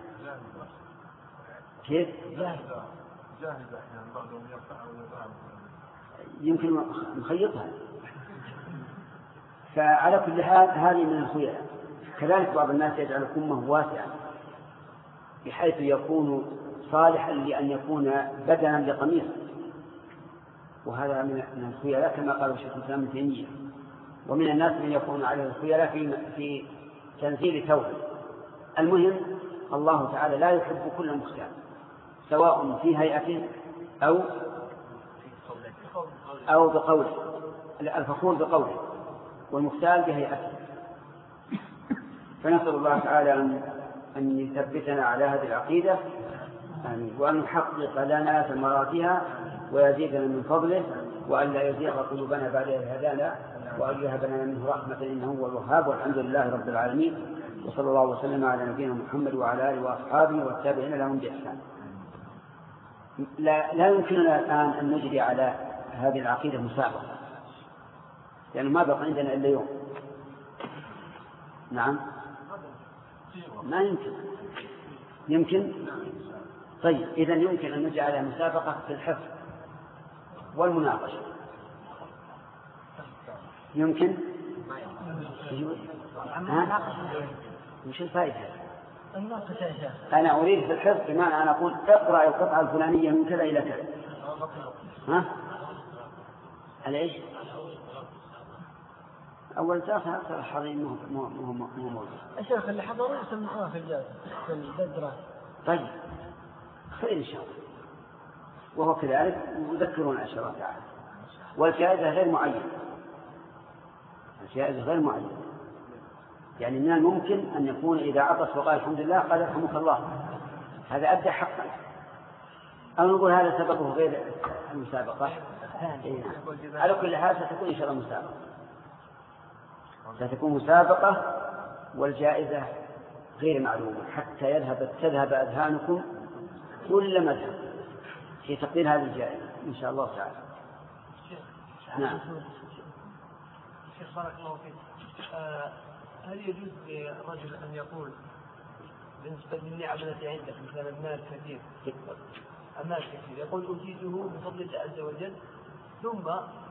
كيف؟ يمكن نخيطها. فعلى كل حال هذه من الخيار. كذلك بعض الناس يجعل كمه واسعا بحيث يكون صالحا لأن يكون بدلا لقميص، وهذا من الخيار كما قال الشيخ الإسلام ابن تيمية. ومن الناس من يكون عليه الخيار في في تنزيل ثوبه. المهم الله تعالى لا يحب كل مختال سواء في هيئته أو أو بقوله، الفخور بقوله والمختال بهيئته. فنسأل الله تعالى أن يثبتنا على هذه العقيدة، آمين، وأن يحقق لنا ثمراتها ويزيدنا من فضله، وأن لا يزيغ قلوبنا بعد إذ هدانا وأن يهب لنا منه رحمة إنه هو الوهاب والحمد لله رب العالمين وصلى الله وسلم على نبينا محمد وعلى آله وأصحابه والتابعين لهم بإحسان. لا, لا يمكننا الآن أن نجري على هذه العقيدة مسابقة لأنه ما بقى عندنا إلا يوم. نعم ما يمكن. يمكن طيب إذن يمكن أن نجري على مسابقة في الحفظ والمناقشة. يمكن ها؟ مش الفائدة؟ أنا أريد في الحفظ بمعنى أن أقول اقرأ القطعة الفلانية من كذا إلى كذا. ها؟ على إيش؟ أول درس أكثر الحاضرين مو مو مو مو موجود. الشيخ اللي حضروا يسمعوها في الجلسة في الدراسة. طيب خير إن شاء الله. وهو كذلك يذكرون إن شاء الله تعالى. والجائزة غير معينة. الجائزة غير معينة. يعني من الممكن أن يكون إذا عطس وقال الحمد لله قال يرحمك الله، هذا أدى حقا. أو نقول هذا سببه غير المسابقة. إيه. على كل حال ستكون إن شاء الله مسابقة. ستكون مسابقة والجائزة غير معلومة حتى يذهب تذهب أذهانكم كل مذهب في تقدير هذه الجائزة إن شاء الله تعالى. نعم. شيخ بارك الله فيك. آه هل يجوز للرجل أن يقول بالنسبة للنعم التي عندك مثلا المال كثير المال كثير يقول أوتيته بفضل الله عز وجل ثم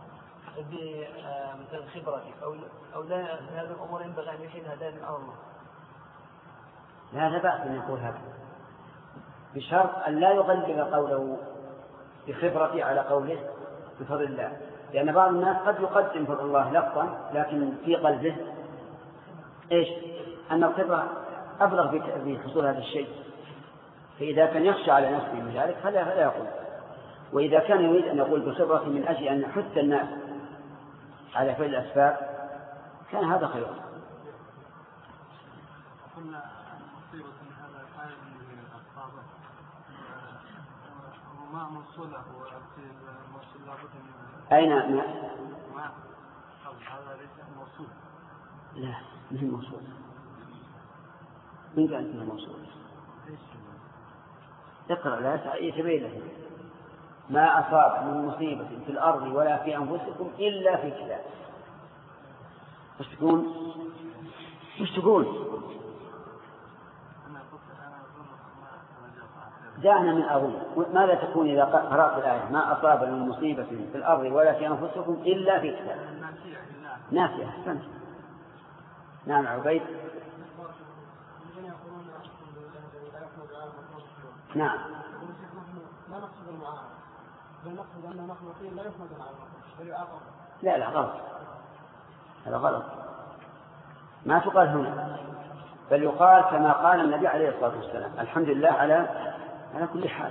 بمثل خبرتك أو أو لا هذا الأمور ينبغي أن يحيلها دائما على الله؟ لا لا بأس أن يقول هذا بشرط أن لا يغلب قوله بخبرتي على قوله بفضل الله، لأن بعض الناس قد يقدم فضل الله لفظا لكن في قلبه إيش؟ أن الخبرة أبلغ في حصول هذا الشيء، فإذا كان يخشى على نفسه من ذلك فلا فلا يقول. وإذا كان يريد أن يقول بخبرته من أجل أن يحث الناس على فعل الأسباب كان هذا خيرا. قلنا مصيبة هذا الآية من الأصحاب وما موصوله وموصول لابد من أين ما ما هذا ليس موصول. لا مهم موصول. من قال انه موصول؟ اقرأ لا يتبين لك ما أصاب من مصيبة في الأرض ولا في أنفسكم إلا في كتاب. وش تقول؟ وش تقول؟ دعنا من أظن. ماذا تكون إذا قرأت الآية ما أصاب من مصيبة في الأرض ولا في أنفسكم إلا في كتاب؟ ناسية. أحسنت. نعم عبيد. نعم. لا نقصد المعارضة بل نقصد أن المخلوقين لا يحمدون على المخلوق بل يعاقبون. لا لا غلط، هذا غلط. ما تقال هنا بل يقال كما قال النبي عليه الصلاة والسلام الحمد لله على على كل حال.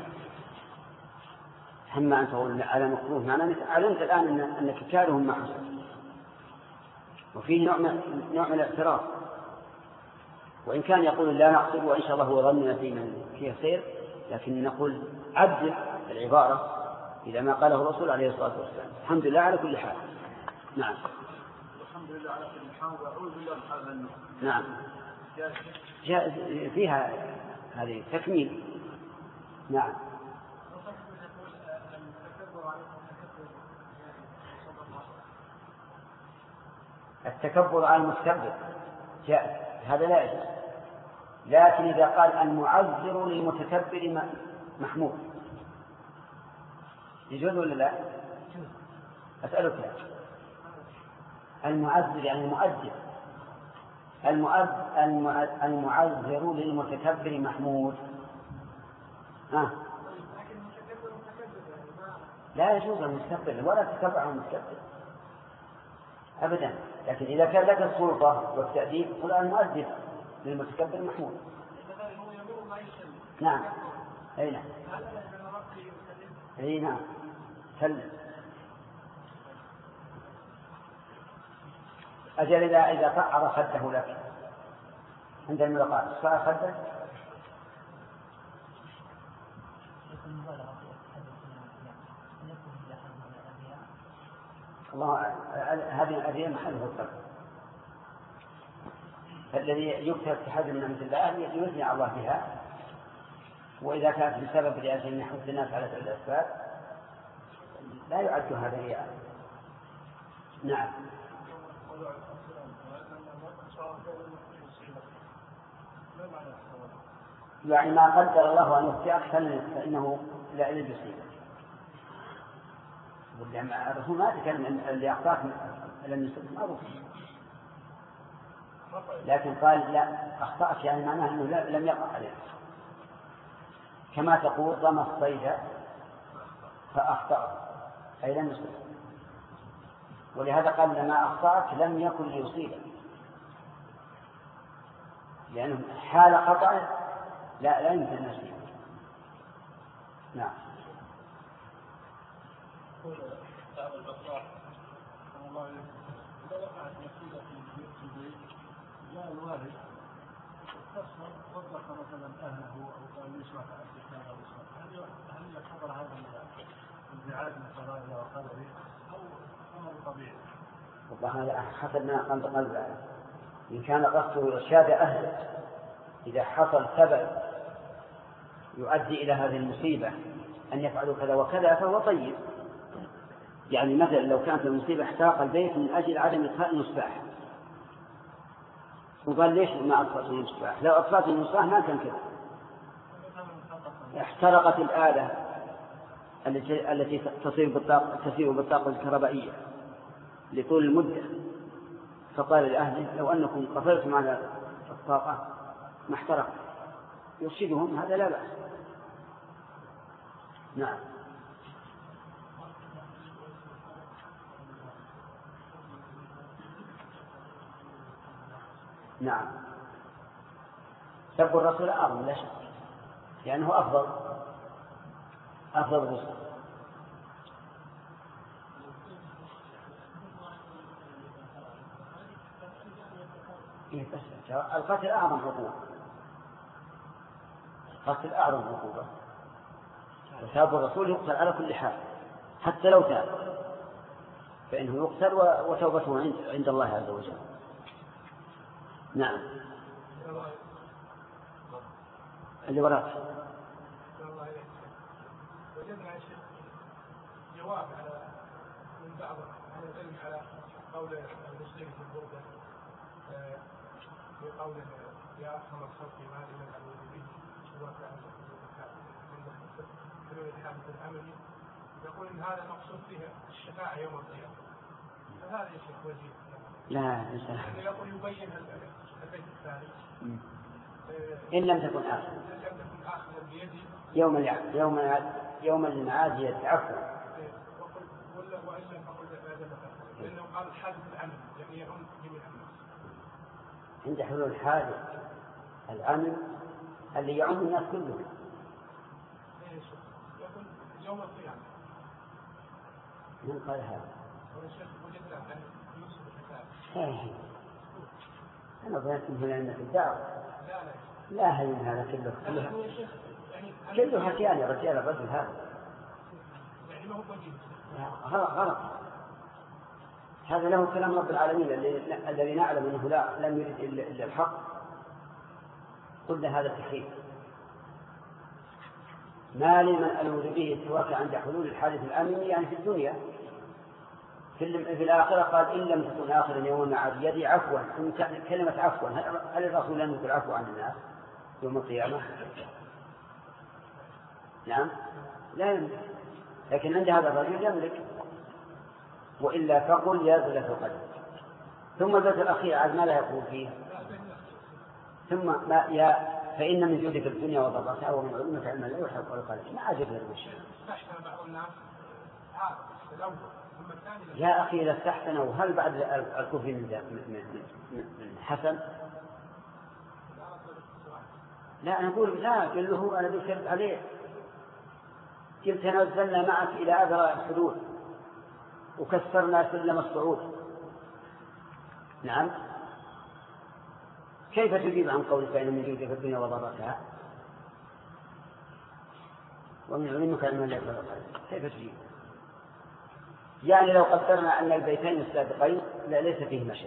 أما أن تقول على مكروه معناه علمت الآن أن أنك كاره ما حصل، وفيه نوع من نوع من الاعتراض. وإن كان يقول لا نقصد وإن شاء الله هو ظننا في من فيه خير، لكن نقول عدل العبارة إذا ما قاله الرسول عليه الصلاة والسلام الحمد لله على كل حال. نعم. الحمد لله على كل حال وأعوذ بالله من هذا النوع. نعم. جائز فيها هذه تكميل. نعم. التكبر على المستكبر جائز، هذا لا يجوز. لكن إذا قال المعذر للمتكبر محمود يجوز ولا لا؟ أسألك. المعذر يعني المؤدب المعذر للمتكبر محمود. ها. لا يجوز المستكبر ولا تكبر على المستكبر أبدا. لكن إذا كان لك السلطة والتأديب قل المؤدب للمتكبر محمود. نعم. أي نعم. أي نعم. سلم. أجل إذا إذا قعر خده لك عند الملقاة صار خده. الله هذه الأذية محلها الصبر. فالذي يكتب تحدي من عند الله يثني على الله بها، وإذا كانت بسبب لأجل أن يحث الناس على فعل الأسباب لا يعد هذا رياء. نعم. يعني ما قدر الله أن يخطئك فإنه لا يصيبك. الرسول ما تكلم أن اللي أخطأك لم يصيبك معروف، لكن قال لا أخطأك يعني معناه أنه لم يقع عليك، كما تقول رمى الصيد فأخطأ أي لم يصيبك، ولهذا قال لما أخطأك لم يكن ليصيبك، لأنه حال خطأ لا لا يمكن أن يصيبك. نعم. بعض الأطراف الله إذا وقعت مصيبة في البيت جاء الوالد استفسر وضح مثلا أهله أو قال ليش ما فعلت كذا أو هل هل يعتبر هذا الابتعاد من قضاء وقدره أو أمر طبيعي؟ والله هذا حسب ما قال قلب. إن كان قصده إرشاد أهله إذا حصل سبب يؤدي إلى هذه المصيبة أن يفعلوا كذا وكذا فهو طيب. يعني مثلا لو كانت المصيبة احترق البيت من أجل عدم إطفاء المصباح، وقال ليش ما أطفأت المصباح؟ لو أطفأت المصباح ما كان كذا. احترقت الآلة التي التي تصير بالطاقة تسير بالطاقة الكهربائية لطول المدة، فقال لأهله لو أنكم قفلتم على الطاقة ما احترق، يرشدهم هذا لا بأس. نعم. نعم. سب الرسول أعظم لا شك، لأنه أفضل أفضل الرسل. إيه بس القتل أعظم عقوبة، القتل أعظم عقوبة، وساب الرسول يقتل على كل حال حتى لو تاب فإنه يقتل وتوبته عند الله عز وجل. نعم. اللي وراك وجدنا جواب على من بعض أهل العلم على قول المسلم في البردة في قول يا أكرم الخلق ما لمن أعوذ به وواقع حلول الحادث العملي، يقول إن هذا مقصود فيه الشفاعة يوم القيامة، فهذا يا شيخ وجيه. لا يقول يبين البيت الثاني إن لم تكن آخر يوم العاد يوم العاد يوم المعاد يتعفو. ولا وإلا فقل لأنه قال الحادث العمل يعني يعم جميع الناس. عند حلول الحادث العمل اللي يعم الناس كلهم. يقول يوم القيامة. من قال هذا؟ والشيخ وجدنا عن يوسف الحساب. إيه. أنا ظننت هنا أنك الدعوة. لا لا. لا هي هذا كله كله كله حكيان يا رجال الرجل هذا. يعني ما هو وجيه. غلط غلط. هذا له كلام رب العالمين الذي الذي نعلم أنه لا لم يرد إلا الحق. قلنا هذا تحريف. ما لمن ألوذ به سواك عند حلول الحادث الآمن يعني في الدنيا. في, في الآخرة قال إن لم تكن آخر يوم المعاد يدي عفوا. كلمة عفوا هل الرسول لم يقل عفوا عن الناس يوم القيامة؟ نعم لا يملك، لكن عند هذا الرجل يملك. وإلا فقل يا ذلة القدر. ثم البيت الأخير عاد ما لا يقول فيه ثم ما يا فإن من جودك الدنيا وضرتها ومن علمك علم لا يحب ولا قال ما عجب هذا الشيء. يا أخي إذا استحسنوا هل بعد الكفر من حسن؟ لا أنا أقول لا قل له أنا بشرط عليه قلت نزلنا معك إلى أذرع الحدود وكسرنا سلم الصعود. نعم. كيف تجيب عن قول فإن من جودك في الدنيا وضرتها ومن علمك علم لا يحب؟ كيف تجيب؟ يعني لو قدرنا أن البيتين السابقين لا ليس فيه مشي،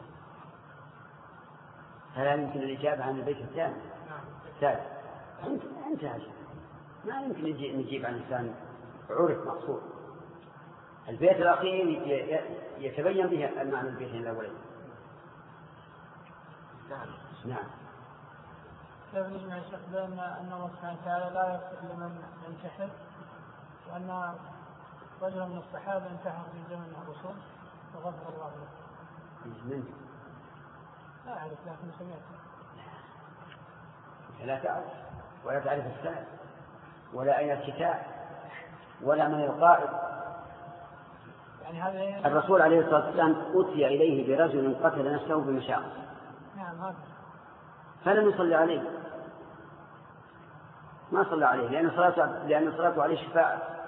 فلا يمكن الإجابة عن البيت الثاني الثالث. انتهى، ما يمكن نجيب عن إنسان عرف مقصود. البيت الأخير يتبين به المعنى البيتين الأولين. نعم. كيف نجمع الشيخ بين أن الله سبحانه وتعالى لا يغفر لمن ينتحر، وأن رجلا من الصحابة انتحر في زمن الرسول فغفر الله له؟ من؟ لا أعرف لكن سمعت. لا تعرف ولا تعرف السنة ولا أين الكتاب ولا من القائد. يعني هذا الرسول عليه الصلاة والسلام أتي إليه برجل قتل نفسه بمشاق. نعم هذا. فلم يصلي عليه، ما صلى عليه لأن صلاته لأن صلاته عليه شفاعة،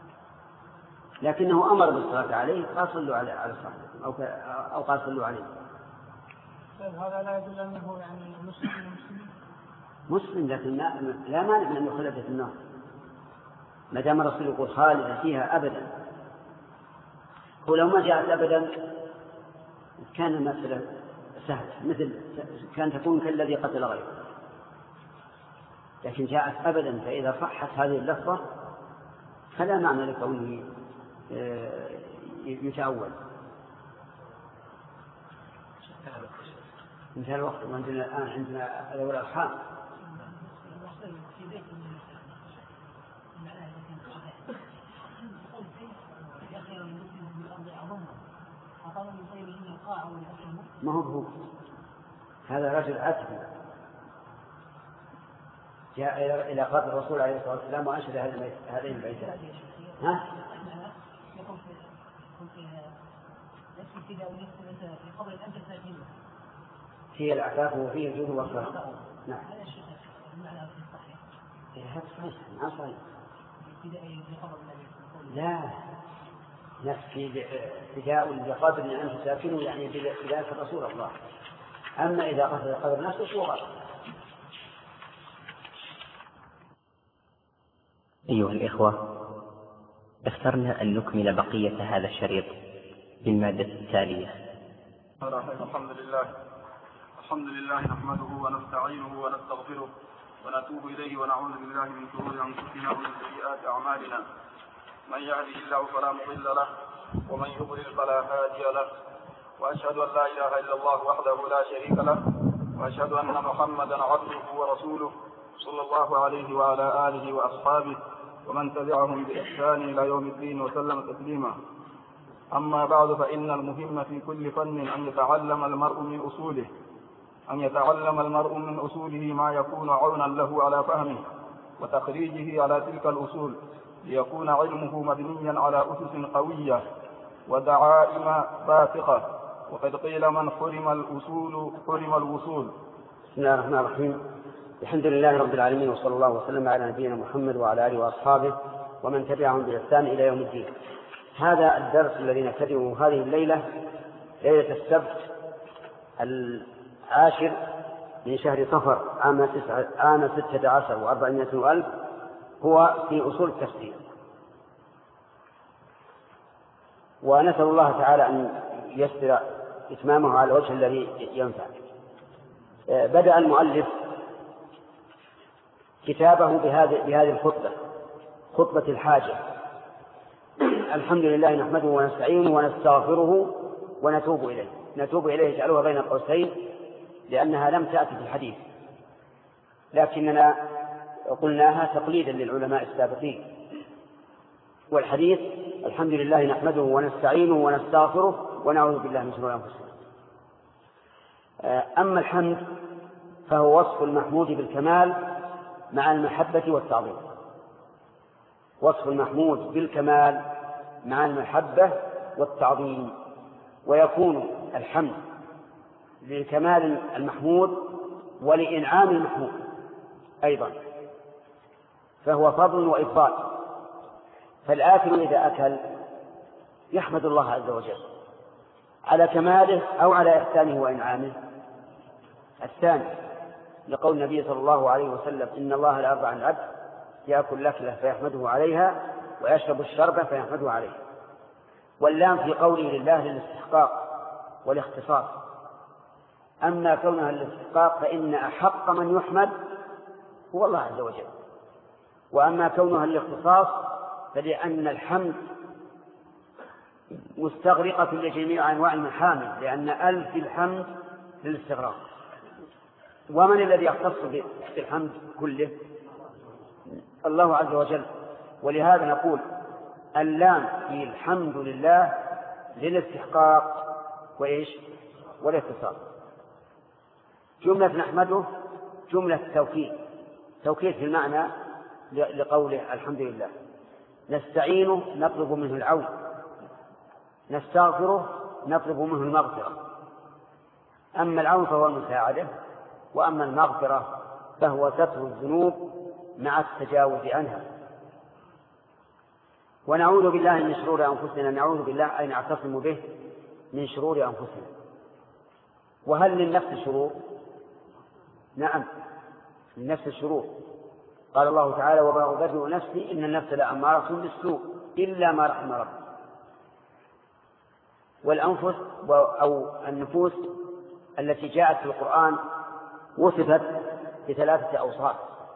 لكنه أمر بالصلاة عليه قال صلوا على على صاحبه أو أو قال صلوا عليه. هذا لا يدل أنه يعني مسلم مسلم مسلم لكن لا مانع من أن يخلد في النار ما دام الرسول يقول خالد فيها أبدا. ولو ما جاءت أبدا كان المسألة سهل، مثل كان تكون كالذي قتل غيره، لكن جاءت أبدا، فإذا صحت هذه اللفظة فلا معنى لكونه يتأول. انتهى الوقت وعندنا الآن عندنا ذوي الأرحام. ما هو هو هذا رجل أتبع جاء إلى قبر الرسول عليه الصلاة والسلام وأنشد هذين البيتين. ها؟ هي الأعراف وفيه الجود والصلاة. نعم. هذا صحيح. لا نفسي فداء لقبر أن تساكنوا يعني بذلك الرسول الله. أما إذا قتل قبر نفسه فهو غلط. أيها الإخوة، اخترنا أن نكمل بقية هذا الشريط بالمادة التالية. الحمد لله الحمد لله نحمده ونستعينه ونستغفره ونتوب إليه ونعوذ بالله من شرور أنفسنا ومن سيئات أعمالنا. من يهده الله فلا مضل له ومن يضلل فلا هادي له، وأشهد أن لا إله إلا الله وحده لا شريك له، وأشهد أن محمدا عبده ورسوله صلى الله عليه وعلى آله وأصحابه ومن تبعهم بإحسان إلى يوم الدين وسلم تسليما. أما بعد، فإن المهم في كل فن أن يتعلم المرء من أصوله أن يتعلم المرء من أصوله ما يكون عونا له على فهمه وتخريجه على تلك الأصول، ليكون علمه مبنيا على أسس قوية ودعائم باثقة. وقد قيل من حرم الأصول حرم الوصول. بسم الله الرحمن الرحيم. الحمد لله رب العالمين، وصلى الله وسلم على نبينا محمد وعلى آله وأصحابه ومن تبعهم بإحسان إلى يوم الدين. هذا الدرس الذي نبتدئه هذه الليلة، ليلة السبت العاشر من شهر صفر عام ستة عشر وأربعمائة وألف، هو في أصول التفسير. ونسأل الله تعالى أن يسر إتمامه على الوجه الذي ينفع. بدأ المؤلف كتابه بهذه بهذه الخطبة، خطبة الحاجة. الحمد لله نحمده ونستعينه ونستغفره ونتوب إليه. نتوب إليه جعلوها بين قوسين لأنها لم تأتي في الحديث، لكننا قلناها تقليدا للعلماء السابقين. والحديث الحمد لله نحمده ونستعينه ونستغفره ونعوذ بالله من شرور أنفسنا. أما الحمد فهو وصف المحمود بالكمال مع المحبة والتعظيم. وصف المحمود بالكمال مع المحبة والتعظيم. ويكون الحمد لكمال المحمود ولإنعام المحمود أيضا، فهو فضل وإفضال. فالآكل إذا أكل يحمد الله عز وجل على كماله أو على إحسانه وإنعامه. الثاني لقول النبي صلى الله عليه وسلم: إن الله لا يرضى عن العبد يأكل الأكلة فيحمده عليها ويشرب الشربة فيحمده عليها. واللام في قوله لله للاستحقاق والاختصاص. أما كونها للاستحقاق فإن أحق من يحمد هو الله عز وجل. وأما كونها للاختصاص فلأن الحمد مستغرقة لجميع أنواع المحامد، لأن ألف الحمد للاستغراق. ومن الذي يختص بالحمد كله؟ الله عز وجل. ولهذا نقول اللام في الحمد لله للاستحقاق وإيش والاختصاص. جملة نحمده جملة توكيد، توكيد في المعنى لقوله الحمد لله. نستعينه نطلب منه العون، نستغفره نطلب منه المغفرة. أما العون فهو المساعدة، وأما المغفرة فهو ستر الذنوب مع التجاوز عنها. ونعوذ بالله من شرور أنفسنا، نعوذ بالله أي نعتصم به من شرور أنفسنا. وهل للنفس شرور؟ نعم للنفس شرور. قال الله تعالى وما أبرئ نفسي إن النفس لأمارة بالسوء إلا ما رحم ربي. والأنفس أو النفوس التي جاءت في القرآن وصفت بثلاثة أوصاف.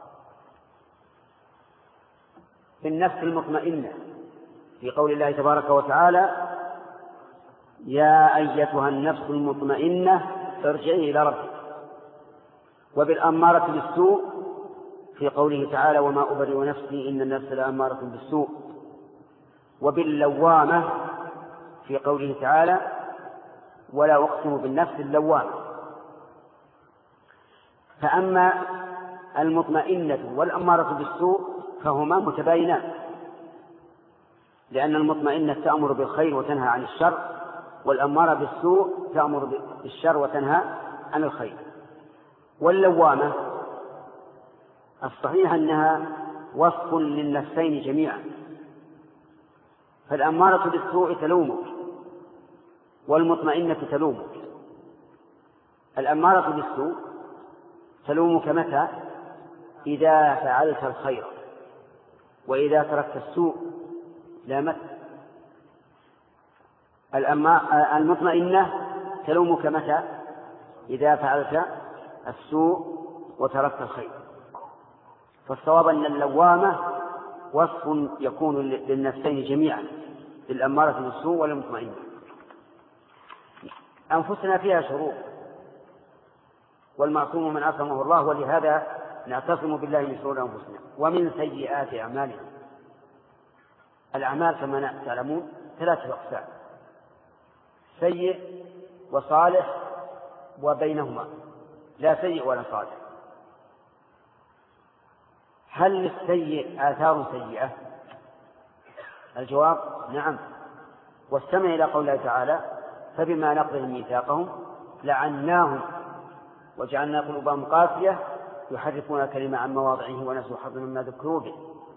في النفس المطمئنة في قول الله تبارك وتعالى يا أيتها النفس المطمئنة ارجعي إلى ربك. وبالأمارة بالسوء في قوله تعالى وما أبرئ نفسي إن النفس لأمارة بالسوء. وباللوامة في قوله تعالى ولا أقسم بالنفس اللوامة. فأما المطمئنة والأمارة بالسوء فهما متباينان، لأن المطمئنة تأمر بالخير وتنهى عن الشر، والأمارة بالسوء تأمر بالشر وتنهى عن الخير. واللوامة الصحيح أنها وصف للنفسين جميعا، فالأمارة بالسوء تلومك والمطمئنة تلومك. الأمارة بالسوء تلومك متى؟ إذا فعلت الخير، وإذا تركت السوء لامت. المطمئنة تلومك متى؟ إذا فعلت السوء وتركت الخير. فالصواب أن اللوامة وصف يكون للنفسين جميعا، للأمارة بالسوء والمطمئنة. أنفسنا فيها شرور، والمعصوم من عصمه الله، ولهذا نعتصم بالله من شرور أنفسنا ومن سيئات أعمالنا. الأعمال كما تعلمون ثلاثة أقسام: سيء وصالح وبينهما، لا سيء ولا صالح. هل للسيء آثار سيئة؟ الجواب نعم. واستمع إلى قول الله تعالى فبما نقضهم ميثاقهم لعناهم وجعلنا قلوبهم قاسية يحرفون الكلمة عن مواضعه ونسوا حظا مما ذكروا به.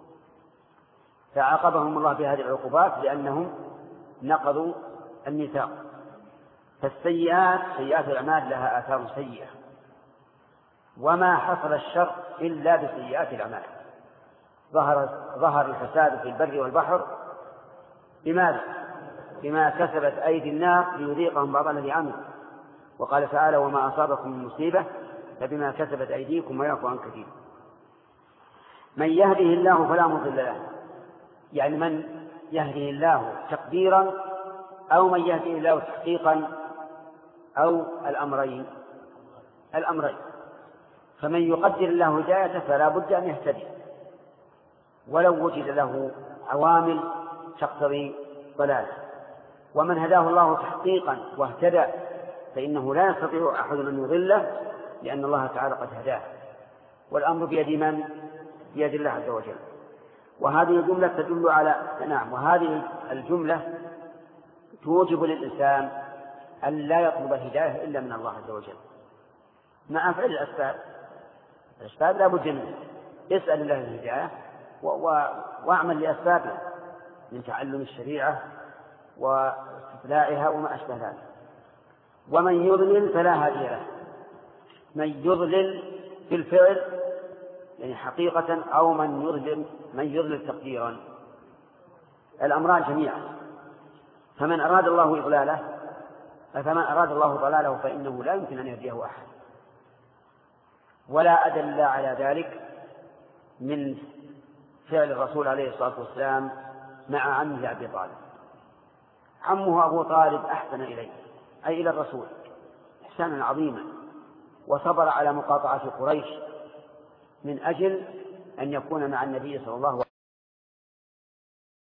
فعاقبهم الله بهذه العقوبات لأنهم نقضوا الميثاق. فالسيئات سيئات الأعمال لها آثار سيئة، وما حصل الشر إلا بسيئات الأعمال. ظهر ظهر الفساد في البر والبحر بماذا؟ بما كسبت أيدي الناس ليذيقهم بعض الذي عملوا. وقال تعالى وما أصابكم من مصيبة فبما كسبت أيديكم ويعفو عن كثير. من يهده الله فلا مضل له، يعني من يهده الله تقديرا أو من يهده الله تحقيقا أو الأمرين الأمرين فمن يقدر الله هدايته فلا بد أن يهتدي، ولو وجد له عوامل تقتضي ضلاله. ومن هداه الله تحقيقا واهتدى فإنه لا يستطيع أحد أن يضله، لأن الله تعالى قد هداه. والأمر بيد من؟ بيد الله عز وجل. وهذه الجملة تدل على نعم وهذه الجملة توجب للإنسان أن لا يطلب الهداية إلا من الله عز وجل مع فعل الأسباب. الأسباب لا بد منه، اسأل الله الهداية واعمل لأسبابها من تعلم الشريعة واستطلاعها وما أشبه ذلك. ومن يضلل فلا هادي له. من يضلل في الفعل يعني حقيقة، أو من يضلل من يضلل تقديرا، الأمران جميعا. فمن أراد الله إضلاله فمن أراد الله ضلاله فإنه لا يمكن أن يهديه أحد. ولا أدل على ذلك من فعل الرسول عليه الصلاة والسلام مع عمه أبي طالب. عمه أبو طالب أحسن إليه أي إلى الرسول إحسانا عظيما، وصبر على مقاطعة قريش من أجل أن يكون مع النبي صلى الله عليه وسلم.